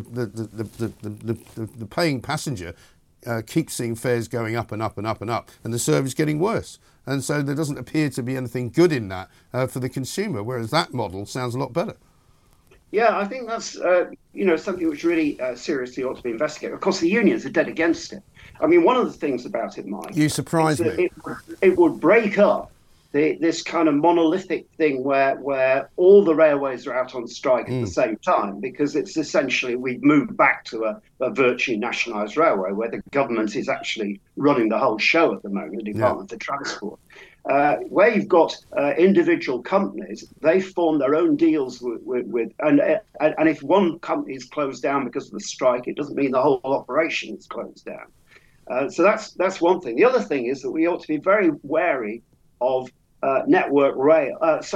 the paying passenger keeps seeing fares going up and up and up and up, and the service getting worse. And so there doesn't appear to be anything good in that for the consumer, whereas that model sounds a lot better. Yeah, I think that's something which really seriously ought to be investigated. Of course, the unions are dead against it. I mean, one of the things about it, Mike, you surprise me. It would break up this kind of monolithic thing where all the railways are out on strike at the same time, because it's essentially we've moved back to a virtually nationalised railway where the government is actually running the whole show at the moment, the Department for Transport. Where you've got individual companies, they form their own deals with and if one company is closed down because of the strike, it doesn't mean the whole operation is closed down. So that's one thing. The other thing is that we ought to be very wary of network rail.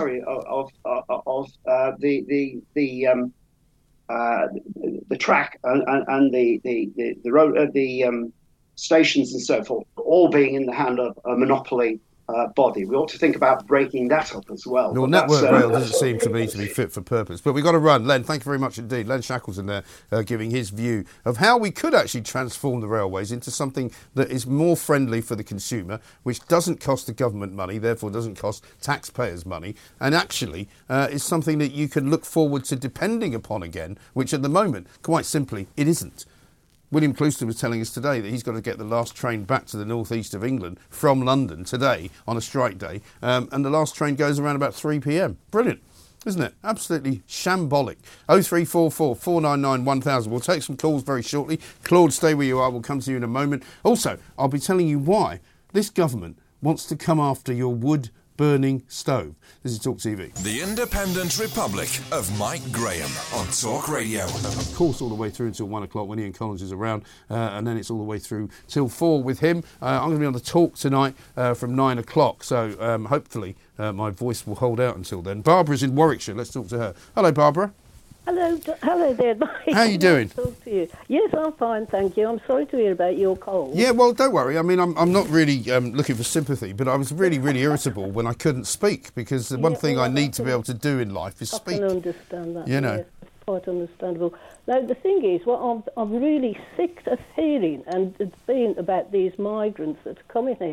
The track and the road, the stations and so forth, all being in the hand of a monopoly body. We ought to think about breaking that up as well. Well, network rail doesn't seem to me to be fit for purpose. But we've got to run. Len, thank you very much indeed. Len Shackleton there giving his view of how we could actually transform the railways into something that is more friendly for the consumer, which doesn't cost the government money, therefore doesn't cost taxpayers money, and actually is something that you can look forward to depending upon again, which at the moment, quite simply, it isn't. William Clouston was telling us today that he's got to get the last train back to the northeast of England from London today on a strike day, and the last train goes around about 3 p.m. Brilliant, isn't it? Absolutely shambolic. 0344 499 1000. We'll take some calls very shortly. Claude, stay where you are. We'll come to you in a moment. Also, I'll be telling you why this government wants to come after your wood-burning stove. This is Talk TV. The Independent Republic of Mike Graham on Talk Radio. Of course, all the way through until 1 o'clock when Ian Collins is around, and then it's all the way through till 4 with him. I'm going to be on the Talk tonight from 9 o'clock, so hopefully my voice will hold out until then. Barbara's in Warwickshire. Let's talk to her. Hello, Barbara. Hello there, Mike. How are you doing? Nice to talk to you. Yes, I'm fine, thank you. I'm sorry to hear about your cold. Yeah, well, don't worry. I mean, I'm not really looking for sympathy, but I was really, really irritable when I couldn't speak, because the one thing I need to be able to do in life is speak. I can understand that. You know. Yes, quite understandable. Now, the thing is, what I'm really sick of hearing, and it's been about these migrants that are coming here,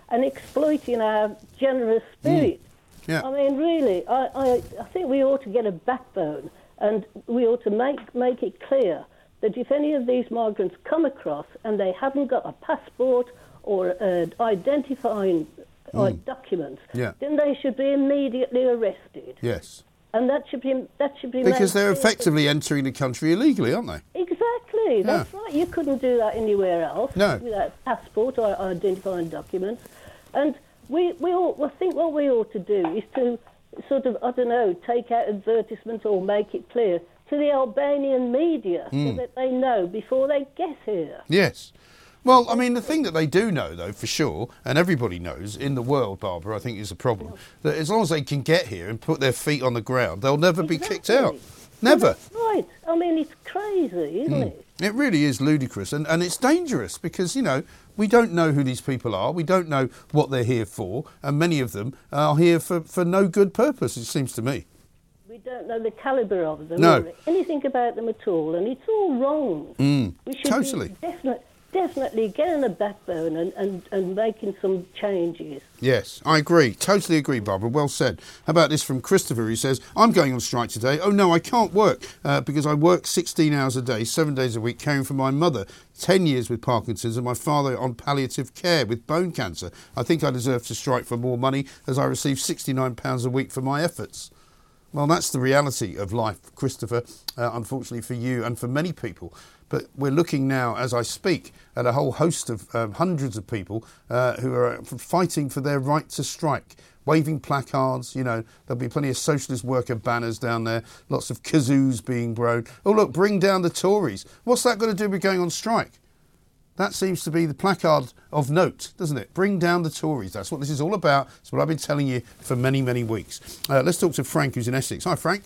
and exploiting our generous spirit. Yeah. I mean, really, I think we ought to get a backbone, and we ought to make it clear that if any of these migrants come across and they haven't got a passport or identifying documents, then they should be immediately arrested. Yes. And that should be because they're effectively entering the country illegally, aren't they? Exactly. That's right. You couldn't do that anywhere else without passport or identifying documents. And I think what we ought to do is to sort of, I don't know, take out advertisements or make it clear to the Albanian media so that they know before they get here. Yes. Well, I mean, the thing that they do know, though, for sure, and everybody knows in the world, Barbara, I think is a problem, that as long as they can get here and put their feet on the ground, they'll never be kicked out. Never. That's right. I mean, it's crazy, isn't it? It really is ludicrous, and it's dangerous because, you know, we don't know who these people are, we don't know what they're here for, and many of them are here for no good purpose, it seems to me. We don't know the calibre of them, no. or anything about them at all, and it's all wrong. We should totally. be definitely getting a backbone and making some changes. Yes, I agree. Totally agree, Barbara. Well said. How about this from Christopher? He says, I'm going on strike today. Oh, no, I can't work because I work 16 hours a day, 7 days a week, caring for my mother, 10 years with Parkinson's, and my father on palliative care with bone cancer. I think I deserve to strike for more money as I receive £69 a week for my efforts. Well, that's the reality of life, Christopher, unfortunately for you and for many people. But we're looking now, as I speak, at a whole host of hundreds of people who are fighting for their right to strike, waving placards. You know, there'll be plenty of socialist worker banners down there, lots of kazoos being blown. Oh, look, bring down the Tories. What's that got to do with going on strike? That seems to be the placard of note, doesn't it? Bring down the Tories. That's what this is all about. That's what I've been telling you for many, many weeks. Let's talk to Frank, who's in Essex. Hi, Frank.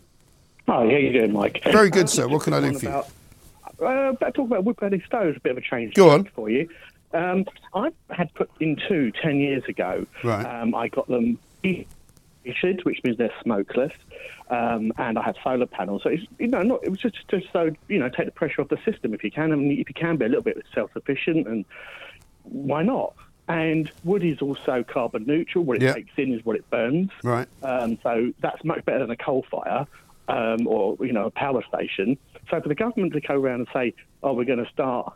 Hi, how you doing, Mike? Very good, sir. What can I do for you? Talk about wood-burning stoves, a bit of a change. Go on. For you. I had put in 10 years ago. Right. I got them issued, which means they're smokeless, and I had solar panels. So it's, it was just so take the pressure off the system if you can. I mean, if you can be a little bit self-sufficient, and why not? And wood is also carbon neutral. What it takes in is what it burns. Right. So that's much better than a coal fire. Or a power station. So for the government to go around and say, "Oh, we're going to start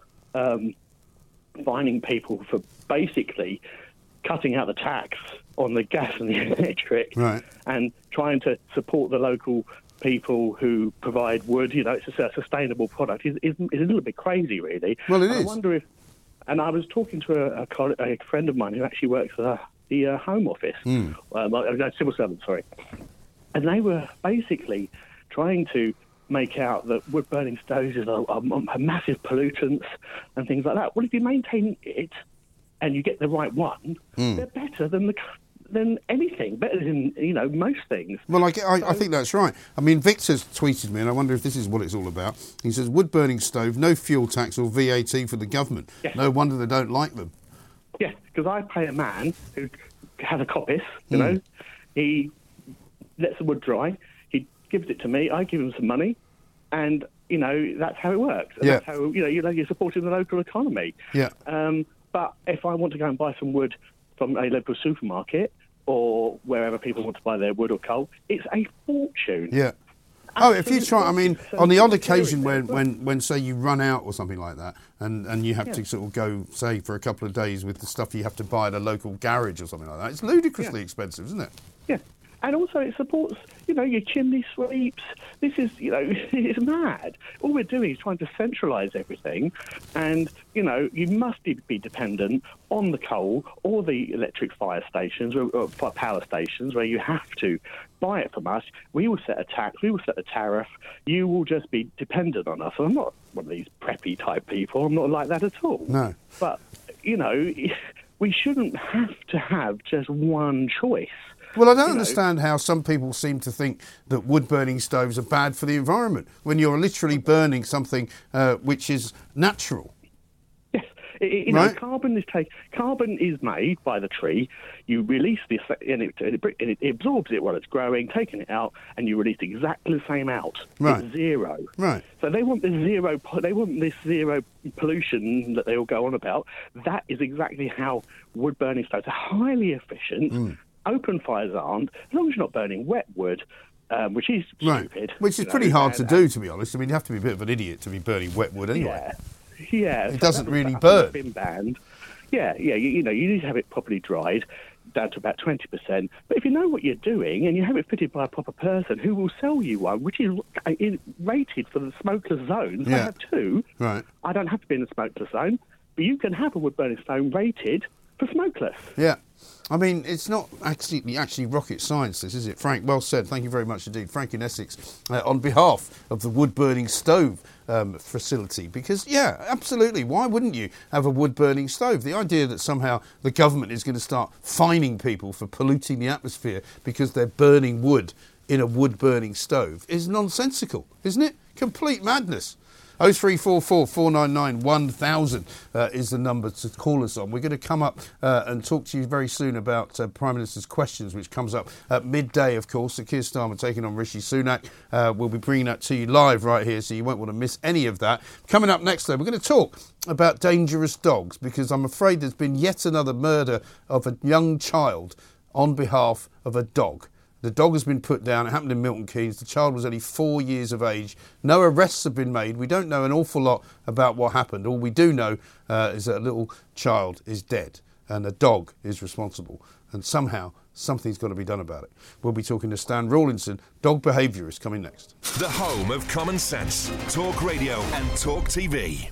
fining people for basically cutting out the tax on the gas and the electric, right, and trying to support the local people who provide wood, it's a sustainable product," is a little bit crazy, really. Well, it is. I wonder if, and I was talking to a friend of mine who actually works for the Home Office, civil servant, sorry. And they were basically trying to make out that wood-burning stoves are massive pollutants and things like that. Well, if you maintain it and you get the right one, they're better than anything, better than most things. Well, I think that's right. I mean, Victor's tweeted me, and I wonder if this is what it's all about. He says, wood-burning stove, no fuel tax or VAT for the government. Yes. No wonder they don't like them. Yes, because I pay a man who has a coppice, he lets the wood dry, he gives it to me, I give him some money, and, that's how it works. And that's how, you're supporting the local economy. Yeah. But if I want to go and buy some wood from a local supermarket or wherever people want to buy their wood or coal, it's a fortune. Yeah. Oh, if you try, I mean, on the odd occasion when say you run out or something like that, and you have to sort of go, say, for a couple of days with the stuff you have to buy at a local garage or something like that, it's ludicrously expensive, isn't it? Yeah. And also it supports, your chimney sweeps. This is, it's mad. All we're doing is trying to centralise everything. And, you must be dependent on the coal or the electric fire stations or power stations where you have to buy it from us. We will set a tax. We will set a tariff. You will just be dependent on us. And I'm not one of these preppy type people. I'm not like that at all. No. But, we shouldn't have to have just one choice. Well, I don't understand how some people seem to think that wood-burning stoves are bad for the environment when you're literally burning something which is natural. Yes, Carbon is made by the tree. You release this, and it absorbs it while it's growing, taking it out, and you release exactly the same out. Right. It's zero. Right. So they want this zero pollution that they all go on about. That is exactly how wood burning stoves are highly efficient. Open fires aren't, as long as you're not burning wet wood. Which is stupid. Which is pretty hard to do, to be honest. I mean, you have to be a bit of an idiot to be burning wet wood anyway. Yeah. It doesn't really burn. Been banned. Yeah. You need to have it properly dried down to about 20%. But if you know what you're doing and you have it fitted by a proper person who will sell you one, which is rated for the smokeless zones, I have two. Right. I don't have to be in the smokeless zone, but you can have a wood burning stone rated for smokeless. Yeah. I mean, it's not actually rocket science, this, is it? Frank, well said. Thank you very much indeed. Frank in Essex, on behalf of the wood-burning stove facility. Because, yeah, absolutely, why wouldn't you have a wood-burning stove? The idea that somehow the government is going to start fining people for polluting the atmosphere because they're burning wood in a wood-burning stove is nonsensical, isn't it? Complete madness. 0344 499 1000 is the number to call us on. We're going to come up and talk to you very soon about Prime Minister's questions, which comes up at midday, of course. So Keir Starmer taking on Rishi Sunak. We'll be bringing that to you live right here, so you won't want to miss any of that. Coming up next, though, we're going to talk about dangerous dogs, because I'm afraid there's been yet another murder of a young child on behalf of a dog. The dog has been put down. It happened in Milton Keynes. The child was only 4 years of age. No arrests have been made. We don't know an awful lot about what happened. All we do know is that a little child is dead and a dog is responsible. And somehow, something's got to be done about it. We'll be talking to Stan Rawlinson, dog behaviourist, coming next. The home of common sense. Talk Radio and Talk TV.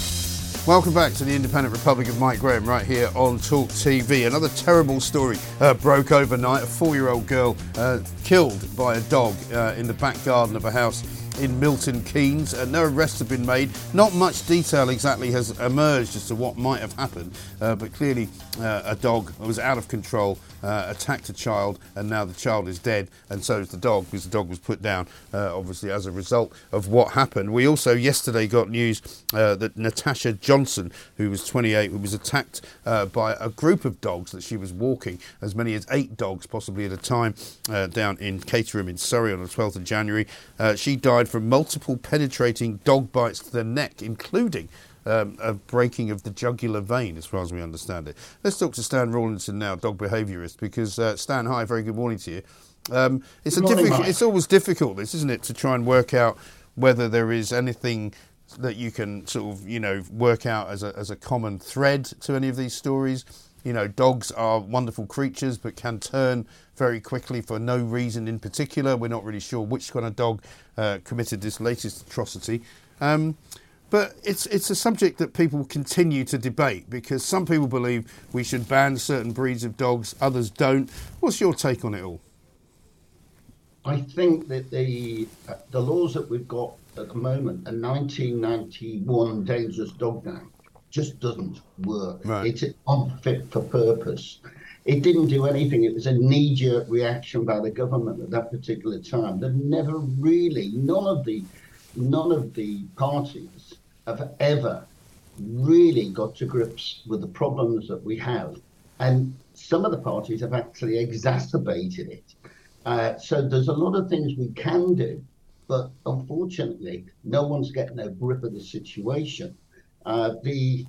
Welcome back to the Independent Republic of Mike Graham right here on Talk TV. Another terrible story broke overnight. A 4-year-old girl killed by a dog in the back garden of a house in Milton Keynes. No arrests have been made. Not much detail exactly has emerged as to what might have happened, but clearly a dog was out of control, attacked a child, and now the child is dead, and so is the dog, because the dog was put down, obviously, as a result of what happened. We also yesterday got news that Natasha Johnson, who was 28, who was attacked by a group of dogs that she was walking, as many as 8 dogs possibly at a time, down in Caterham in Surrey on the 12th of January. She died from multiple penetrating dog bites to the neck, including a breaking of the jugular vein, as far as we understand it. Let's talk to Stan Rawlinson now, dog behaviourist, because Stan, hi, very good morning to you. It's always difficult, this, isn't it, to try and work out whether there is anything that you can sort of, work out as a common thread to any of these stories. Dogs are wonderful creatures, but can turn very quickly for no reason in particular. We're not really sure which kind of dog committed this latest atrocity. But it's a subject that people continue to debate, because some people believe we should ban certain breeds of dogs, others don't. What's your take on it all? I think that the laws that we've got at the moment, a 1991 Dangerous Dog Act, just doesn't work. Right. It's unfit for purpose. It didn't do anything. It was a knee-jerk reaction by the government at that particular time. They've never really, none of the parties have ever really got to grips with the problems that we have. And some of the parties have actually exacerbated it. So there's a lot of things we can do, but unfortunately, no one's getting a grip of the situation. The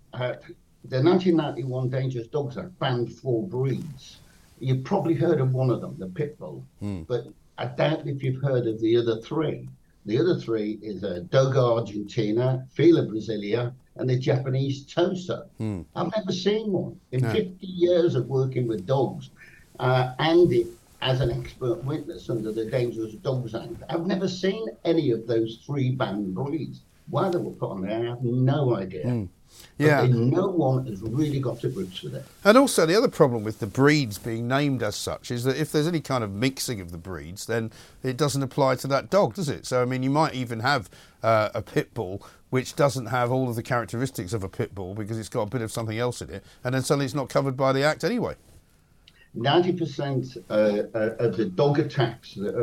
1991 Dangerous Dogs Act banned 4 breeds. You've probably heard of one of them, the Pit Bull, but I doubt if you've heard of the other 3. The other 3 is a Dogo Argentina, Fila Brasilia, and the Japanese Tosa. I've never seen one. In 50 years of working with dogs, and as an expert witness under the Dangerous Dogs Act, I've never seen any of those 3 banned breeds. Why they were put on there, I have no idea. Yeah, no one has really got to grips with it. And also, the other problem with the breeds being named as such is that if there's any kind of mixing of the breeds, then it doesn't apply to that dog, does it? So, I mean, you might even have a pit bull which doesn't have all of the characteristics of a pit bull because it's got a bit of something else in it, and then suddenly it's not covered by the Act anyway. 90% of the dog attacks that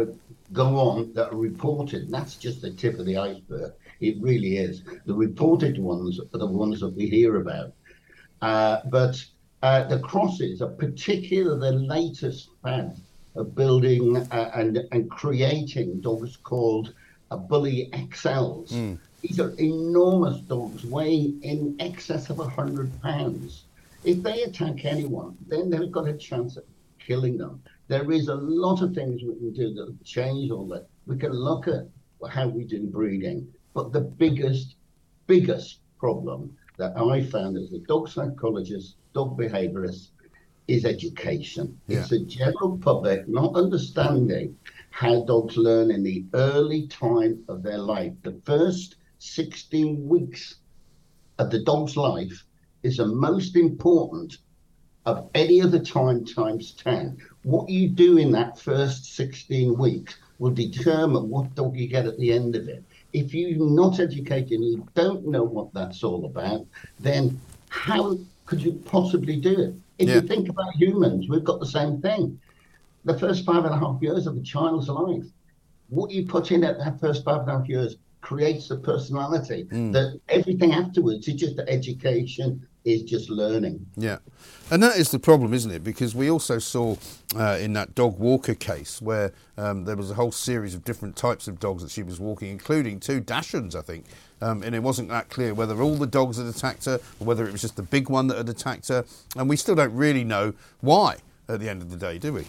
go on that are reported. And that's just the tip of the iceberg. It really is. The reported ones are the ones that we hear about. But the crosses are particularly the latest fad of building and creating dogs called Bully XLs. These are enormous dogs weighing in excess of 100 pounds. If they attack anyone, then they've got a chance of killing them. There is a lot of things we can do that will change all that. We can look at how we do breeding, but the biggest problem that I found as a dog psychologist, dog behaviorist, is education. Yeah. It's the general public not understanding how dogs learn in the early time of their life. The first 16 weeks of the dog's life is the most important of any other time times 10. What you do in that first 16 weeks will determine what dog you get at the end of it. If you're not educated and you don't know what that's all about, then how could you possibly do it? If you think about humans, we've got the same thing. The first 5.5 years of a child's life, what you put in at that first 5.5 years creates the personality. That everything afterwards is just the education, is just learning. Yeah. And that is the problem, isn't it? Because we also saw in that dog walker case where there was a whole series of different types of dogs that she was walking, including 2 Dachshunds, I think. And it wasn't that clear whether all the dogs had attacked her or whether it was just the big one that had attacked her. And we still don't really know why at the end of the day, do we?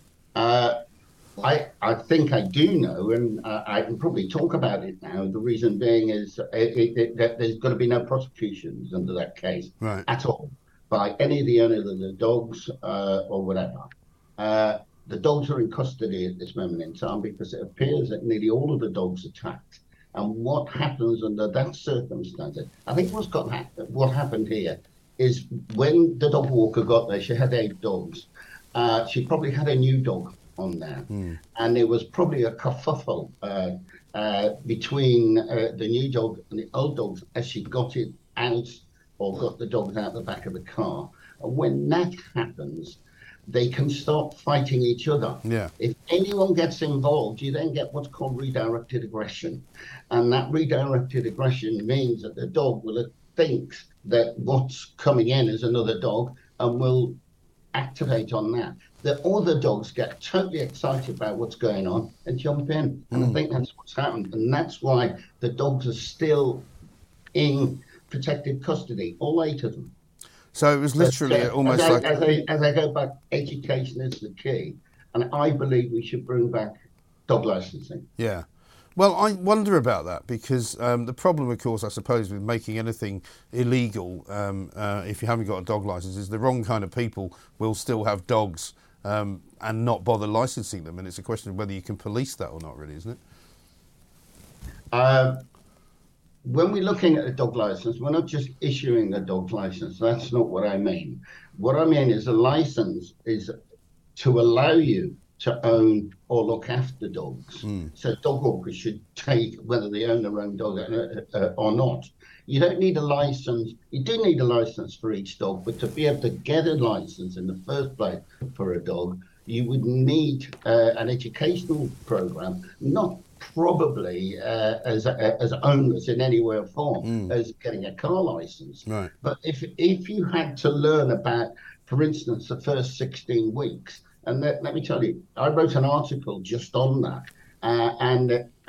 I think I do know, and I can probably talk about it now. The reason being is that there's going to be no prosecutions under that case at all by any of the owners of the dogs or whatever. The dogs are in custody at this moment in time because it appears that nearly all of the dogs attacked. And what happens under that circumstance, I think what happened here is when the dog walker got there, she had 8 dogs. She probably had a new dog on there, and there was probably a kerfuffle between the new dog and the old dogs as she got it out or got the dogs out the back of the car. And when that happens, they can start fighting each other. If anyone gets involved, you then get what's called redirected aggression, and that redirected aggression means that the dog will think that what's coming in is another dog and will activate on that. The other dogs get totally excited about what's going on and jump in. And I think that's what's happened. And that's why the dogs are still in protective custody, all 8 of them. So it was literally almost as I go back, education is the key. And I believe we should bring back dog licensing. Yeah. Well, I wonder about that because the problem, of course, I suppose, with making anything illegal, if you haven't got a dog licence, is the wrong kind of people will still have dogs and not bother licensing them. And it's a question of whether you can police that or not, really, isn't it? When we're looking at a dog licence, we're not just issuing a dog licence. That's not what I mean. What I mean is a licence is to allow you to own or look after dogs. So dog walkers should take whether they own their own dog or not. You don't need a license. You do need a license for each dog, but to be able to get a license in the first place for a dog, you would need an educational program, not probably as onerous in any way or form as getting a car license. But if you had to learn about, for instance, the first 16 weeks, and let me tell you, I wrote an article just on that, and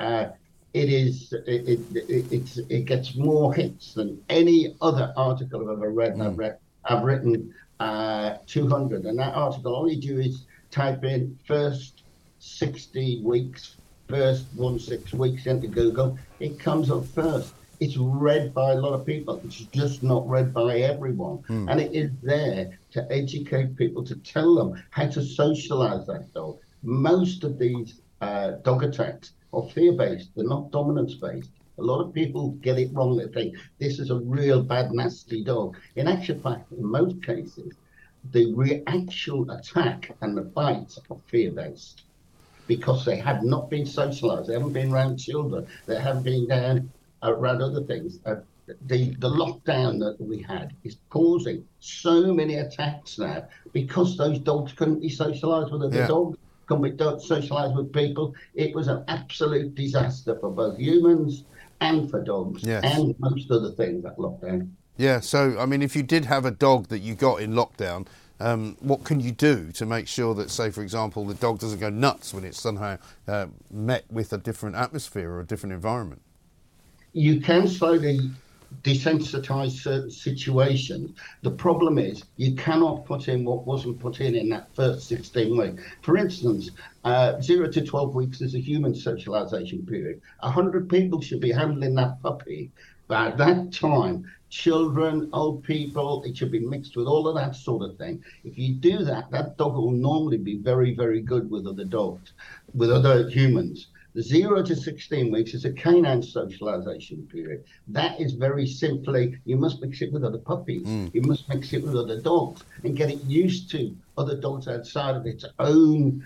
it gets more hits than any other article I've ever read. And I've written 200, and that article all you do is type in first 60 weeks, first 16 weeks into Google. It comes up first. It's read by a lot of people. It's just not read by everyone. And it is there to educate people, to tell them how to socialize that dog. Most of these dog attacks are fear-based. They're not dominance-based. A lot of people get it wrong. They think this is a real bad, nasty dog. In actual fact, in most cases, the actual attack and the bites are fear-based because they have not been socialized. They haven't been around children. They haven't been down around other things. The lockdown that we had is causing so many attacks now because those dogs couldn't be socialized with other dogs. Can we don't socialise with people? It was an absolute disaster for both humans and for dogs, and most other things at lockdown. Yeah, so, I mean, if you did have a dog that you got in lockdown, what can you do to make sure that, say, for example, the dog doesn't go nuts when it's somehow met with a different atmosphere or a different environment? You can slowly desensitise certain situations. The problem is you cannot put in what wasn't put in that first 16 weeks. For instance, 0 to 12 weeks is a human socialisation period. 100 people should be handling that puppy. But at that time, children, old people, it should be mixed with all of that sort of thing. If you do that, that dog will normally be very, very good with other dogs, with other humans. The 0 to 16 weeks is a canine socialisation period. That is very simply, you must mix it with other puppies. You must mix it with other dogs and get it used to other dogs outside of its own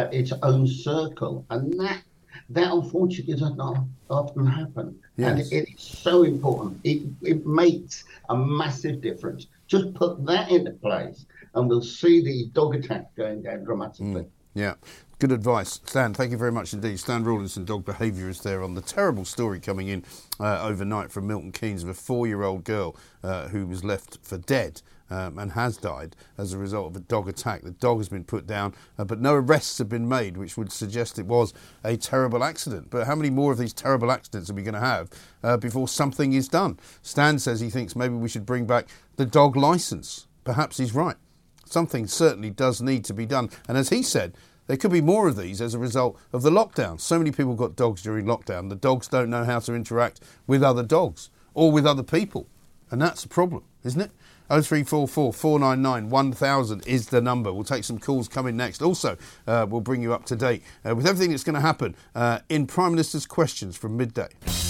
circle. And that unfortunately does not often happen. And it's so important. It makes a massive difference. Just put that into place and we'll see the dog attack going down dramatically. Yeah. Good advice. Stan, thank you very much indeed. Stan Rawlinson, dog behaviourist there on the terrible story coming in overnight from Milton Keynes of a 4-year-old girl who was left for dead and has died as a result of a dog attack. The dog has been put down, but no arrests have been made, which would suggest it was a terrible accident. But how many more of these terrible accidents are we going to have before something is done? Stan says he thinks maybe we should bring back the dog licence. Perhaps he's right. Something certainly does need to be done. And as he said, there could be more of these as a result of the lockdown. So many people got dogs during lockdown. The dogs don't know how to interact with other dogs or with other people. And that's a problem, isn't it? 0344 499 1000 is the number. We'll take some calls coming next. Also, we'll bring you up to date with everything that's going to happen in Prime Minister's Questions from midday.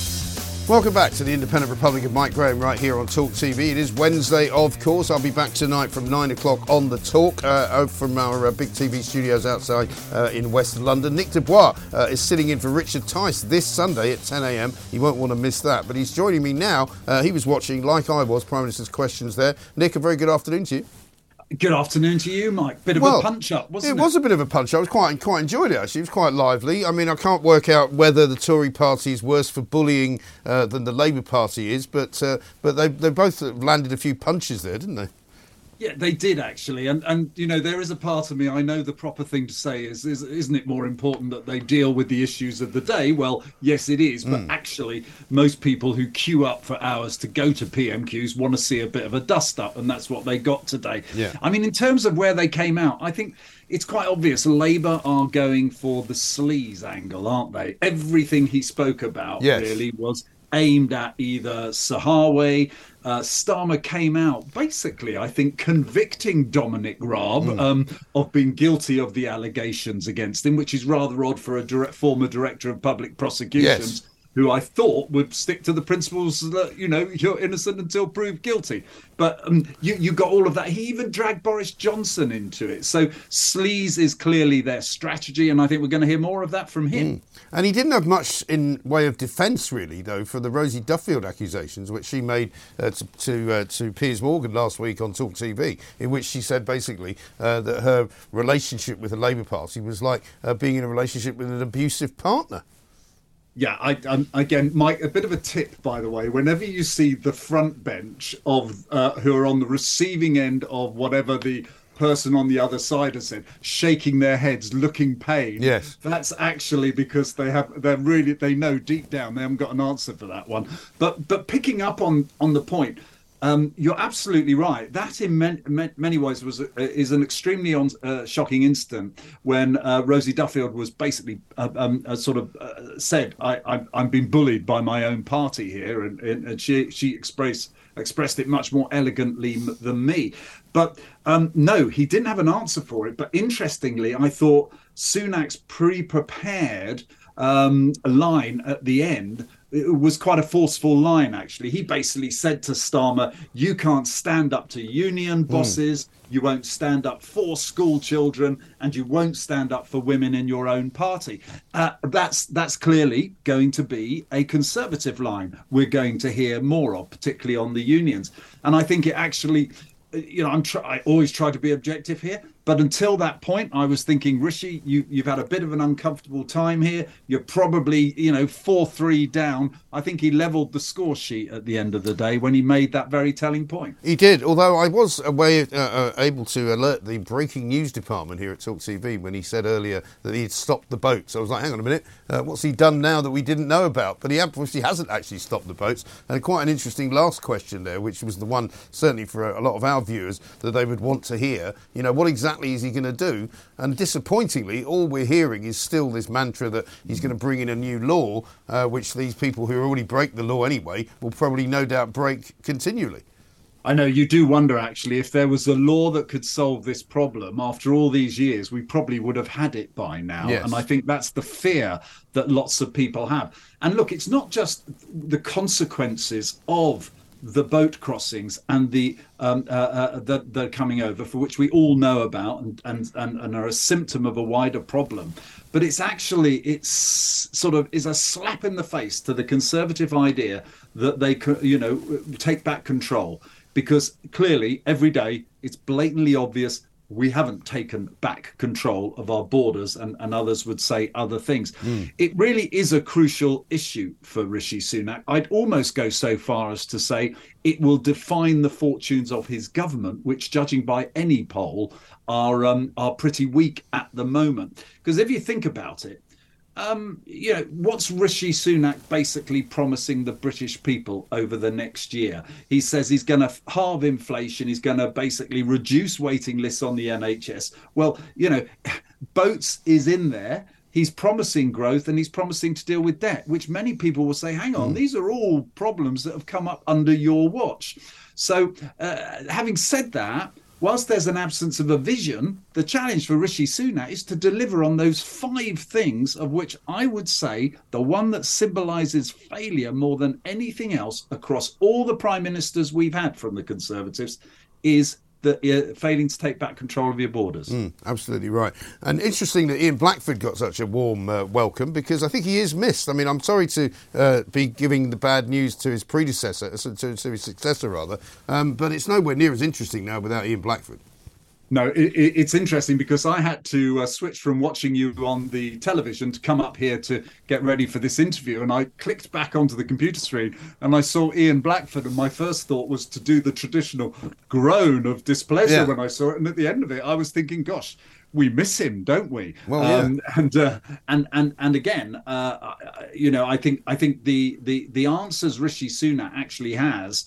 Welcome back to the Independent Republic of Mike Graham right here on Talk TV. It is Wednesday, of course. I'll be back tonight from 9 o'clock on The Talk from our big TV studios outside in West London. Nick Dubois is sitting in for Richard Tice this Sunday at 10 a.m. He won't want to miss that. But he's joining me now. He was watching, like I was, Prime Minister's Questions there. Nick, a very good afternoon to you. Good afternoon to you, Mike. Bit of a punch-up, wasn't it? It was a bit of a punch-up. I was quite enjoyed it, actually. It was quite lively. I mean, I can't work out whether the Tory party is worse for bullying than the Labour Party is, but they both landed a few punches there, didn't they? Yeah, they did, actually. And you know, there is a part of me, I know the proper thing to say is isn't it more important that they deal with the issues of the day? Well, yes, it is. But actually, most people who queue up for hours to go to PMQs want to see a bit of a dust-up, and that's what they got today. Yeah. I mean, in terms of where they came out, I think it's quite obvious Labour are going for the sleaze angle, aren't they? Everything he spoke about really was aimed at either Sahawi. Starmer came out basically, I think, convicting Dominic Raab of being guilty of the allegations against him, which is rather odd for a former director of public prosecutions. Who I thought would stick to the principles that, you know, you're innocent until proved guilty. But you got all of that. He even dragged Boris Johnson into it. So sleaze is clearly their strategy, and I think we're going to hear more of that from him. And he didn't have much in way of defence, really, though, for the Rosie Duffield accusations, which she made to Piers Morgan last week on Talk TV, in which she said basically that her relationship with the Labour Party was like being in a relationship with an abusive partner. Yeah, again, Mike, a bit of a tip, by the way. Whenever you see the front bench of who are on the receiving end of whatever the person on the other side has said, shaking their heads, looking pain. Yes, that's actually because they know deep down they haven't got an answer for that one. But picking up on the point. You're absolutely right. That in many ways is an extremely shocking incident when Rosie Duffield was basically said, I'm being bullied by my own party here, and she expressed it much more elegantly than me. But no, he didn't have an answer for it. But interestingly, I thought Sunak's pre-prepared line at the end. It was quite a forceful line, actually. He basically said to Starmer, you can't stand up to union bosses, you won't stand up for school children, and you won't stand up for women in your own party. That's clearly going to be a Conservative line we're going to hear more of, particularly on the unions. And I think it actually... You know, I always try to be objective here. But until that point, I was thinking, Rishi, you've had a bit of an uncomfortable time here. You're probably, 4-3 down. I think he levelled the score sheet at the end of the day when he made that very telling point. He did, although I was able to alert the breaking news department here at Talk TV when he said earlier that he'd stopped the boats. I was like, hang on a minute, what's he done now that we didn't know about? But he obviously hasn't actually stopped the boats. And quite an interesting last question there, which was the one, certainly for a lot of our viewers, that they would want to hear. What exactly is he going to do? And disappointingly, all we're hearing is still this mantra that he's going to bring in a new law, which these people who already break the law anyway will probably no doubt break continually. I know you do wonder, actually, if there was a law that could solve this problem after all these years, we probably would have had it by now. Yes. And I think that's the fear that lots of people have. And look, it's not just the consequences of the boat crossings and the coming over, for which we all know about and are a symptom of a wider problem. But it's sort of is a slap in the face to the Conservative idea that they could, take back control. Because clearly, every day, it's blatantly obvious we haven't taken back control of our borders, and others would say other things. It really is a crucial issue for Rishi Sunak. I'd almost go so far as to say it will define the fortunes of his government, which, judging by any poll, are pretty weak at the moment. Because if you think about it, what's Rishi Sunak basically promising the British people over the next year? He says he's going to halve inflation. He's going to basically reduce waiting lists on the NHS. Well, boats is in there. He's promising growth and he's promising to deal with debt, which many people will say, hang on, these are all problems that have come up under your watch. So having said that, whilst there's an absence of a vision, the challenge for Rishi Sunak is to deliver on those 5 things, of which I would say the one that symbolises failure more than anything else across all the prime ministers we've had from the Conservatives is the failing to take back control of your borders. Absolutely right. And interesting that Ian Blackford got such a warm welcome, because I think he is missed. I mean, I'm sorry to be giving the bad news to his predecessor, to his successor rather, but it's nowhere near as interesting now without Ian Blackford. No, it's interesting because I had to switch from watching you on the television to come up here to get ready for this interview. And I clicked back onto the computer screen and I saw Ian Blackford. And my first thought was to do the traditional groan of displeasure when I saw it. And at the end of it, I was thinking, gosh, we miss him, don't we? Well, yeah. And again, I think the answers Rishi Sunak actually has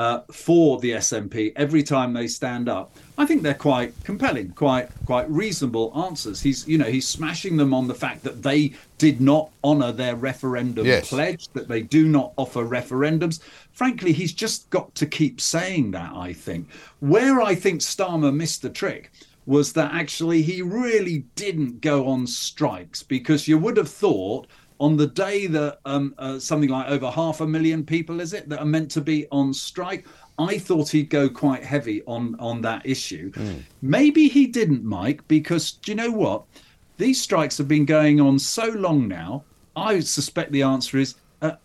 for the SNP every time they stand up, I think they're quite compelling, quite reasonable answers. He's smashing them on the fact that they did not honour their referendum pledge, that they do not offer referendums. Frankly, he's just got to keep saying that, I think. Where I think Starmer missed the trick was that actually he really didn't go on strikes, because you would have thought on the day that something like over 500,000 people, is it, that are meant to be on strike, I thought he'd go quite heavy on that issue. Maybe he didn't, Mike, because do you know what? These strikes have been going on so long now. I suspect the answer is,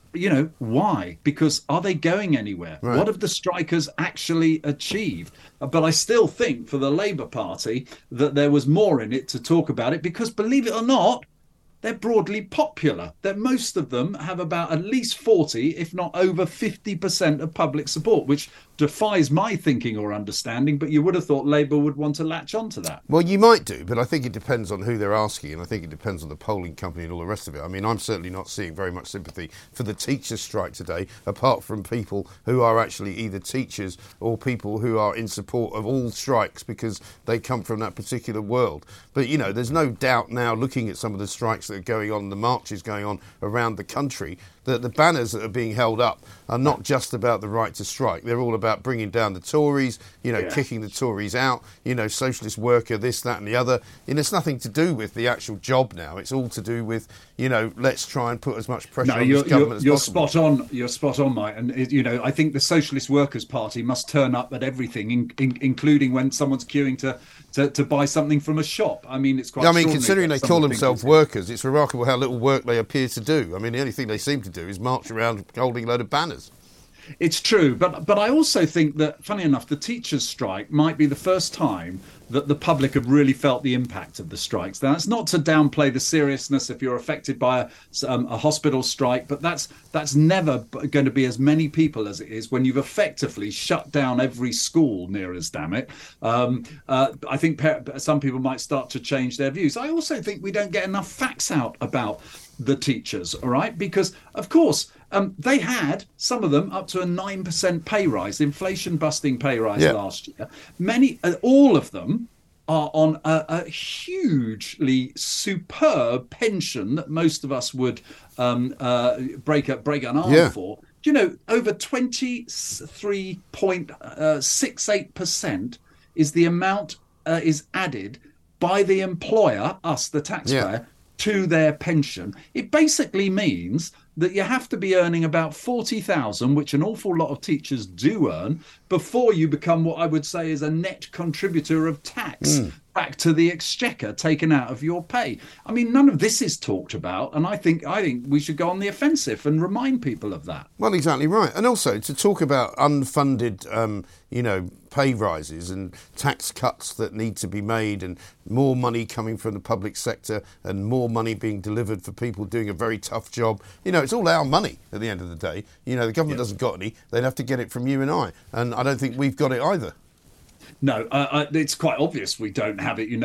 why? Because are they going anywhere? Right. What have the strikers actually achieved? But I still think for the Labour Party that there was more in it to talk about it, because believe it or not, they're broadly popular. That most of them have about at least 40, if not over 50% of public support, which defies my thinking or understanding, but you would have thought Labour would want to latch on to that. Well, you might do, but I think it depends on who they're asking, and I think it depends on the polling company and all the rest of it. I mean, I'm certainly not seeing very much sympathy for the teachers' strike today, apart from people who are actually either teachers or people who are in support of all strikes because they come from that particular world. But, there's no doubt now, looking at some of the strikes that are going on, the marches going on around the country, that the banners that are being held up are not just about the right to strike. They're all about bringing down the Tories, kicking the Tories out, socialist worker, this, that and the other. And it's nothing to do with the actual job now. It's all to do with, let's try and put as much pressure on this government as possible. You're spot on, Mike. And, I think the Socialist Workers' Party must turn up at everything, including when someone's queuing to buy something from a shop. I mean, it's quite considering they call themselves workers, it's remarkable how little work they appear to do. I mean, the only thing they seem to do is march around holding a load of banners. It's true, but I also think that, funny enough, the teachers' strike might be the first time that the public have really felt the impact of the strikes. Now, that's not to downplay the seriousness if you're affected by a hospital strike, but that's never going to be as many people as it is when you've effectively shut down every school near as, damn it. I think some people might start to change their views. I also think we don't get enough facts out about the teachers, all right? Because, of course, they had, some of them, up to a 9% pay rise, inflation-busting pay rise last year. All of them are on a hugely superb pension that most of us would break an arm for. Do you know, over 23.68% is the amount is added by the employer, us, the taxpayer, to their pension. It basically means that you have to be earning about 40,000, which an awful lot of teachers do earn, before you become what I would say is a net contributor of tax back to the exchequer taken out of your pay. I mean, none of this is talked about, and I think we should go on the offensive and remind people of that. Well, exactly right. And also to talk about unfunded, pay rises and tax cuts that need to be made, and more money coming from the public sector and more money being delivered for people doing a very tough job. It's all our money at the end of the day. The government doesn't got any. They'd have to get it from you and I. And I don't think we've got it either. No, it's quite obvious we don't have it.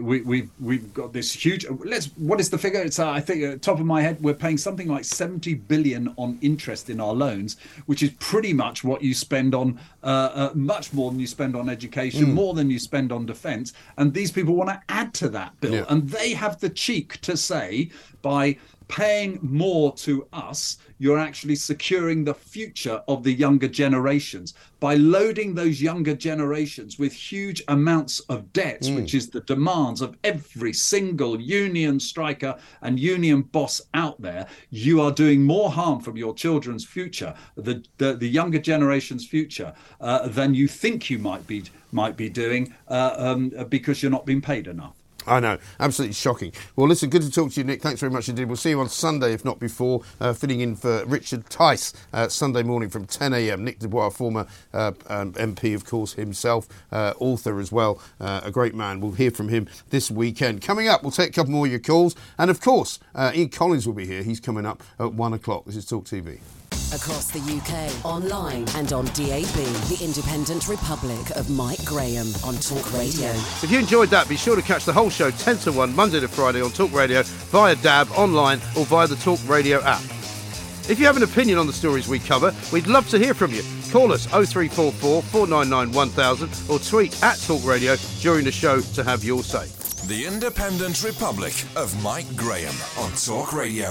We've got this huge. What is the figure? It's I think top of my head, we're paying something like 70 billion on interest in our loans, which is pretty much what you spend on, much more than you spend on education, more than you spend on defence. And these people want to add to that bill, and they have the cheek to say by paying more to us, you're actually securing the future of the younger generations by loading those younger generations with huge amounts of debts, which is the demands of every single union striker and union boss out there. You are doing more harm from your children's future, the younger generation's future, than you think you might be doing because you're not being paid enough. I know, absolutely shocking. Well, listen, good to talk to you, Nick. Thanks very much indeed. We'll see you on Sunday, if not before, fitting in for Richard Tice Sunday morning from 10 a.m. Nick Dubois, former MP, of course, himself, author as well, a great man. We'll hear from him this weekend. Coming up, we'll take a couple more of your calls. And, of course, Ian Collins will be here. He's coming up at 1 o'clock. This is Talk TV. Across the UK, online and on DAB, the Independent Republic of Mike Graham on Talk Radio. If you enjoyed that, be sure to catch the whole show 10 to 1, Monday to Friday on Talk Radio, via DAB, online or via the Talk Radio app. If you have an opinion on the stories we cover, we'd love to hear from you. Call us 0344 499 1000 or tweet at Talk Radio during the show to have your say. The Independent Republic of Mike Graham on Talk Radio.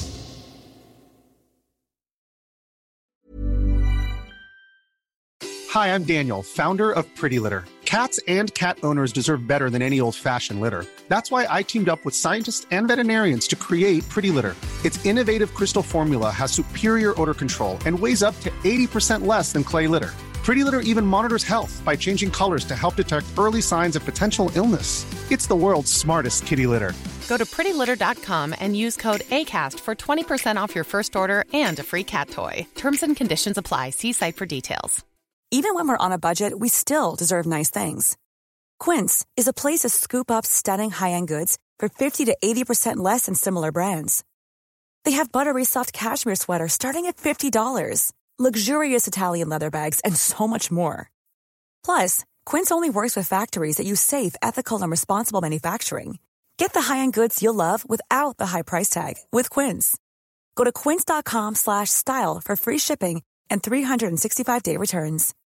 Hi, I'm Daniel, founder of Pretty Litter. Cats and cat owners deserve better than any old-fashioned litter. That's why I teamed up with scientists and veterinarians to create Pretty Litter. Its innovative crystal formula has superior odor control and weighs up to 80% less than clay litter. Pretty Litter even monitors health by changing colors to help detect early signs of potential illness. It's the world's smartest kitty litter. Go to prettylitter.com and use code ACAST for 20% off your first order and a free cat toy. Terms and conditions apply. See site for details. Even when we're on a budget, we still deserve nice things. Quince is a place to scoop up stunning high-end goods for 50 to 80% less than similar brands. They have buttery soft cashmere sweaters starting at $50, luxurious Italian leather bags, and so much more. Plus, Quince only works with factories that use safe, ethical, and responsible manufacturing. Get the high-end goods you'll love without the high price tag with Quince. Go to quince.com/style for free shipping and 365-day returns.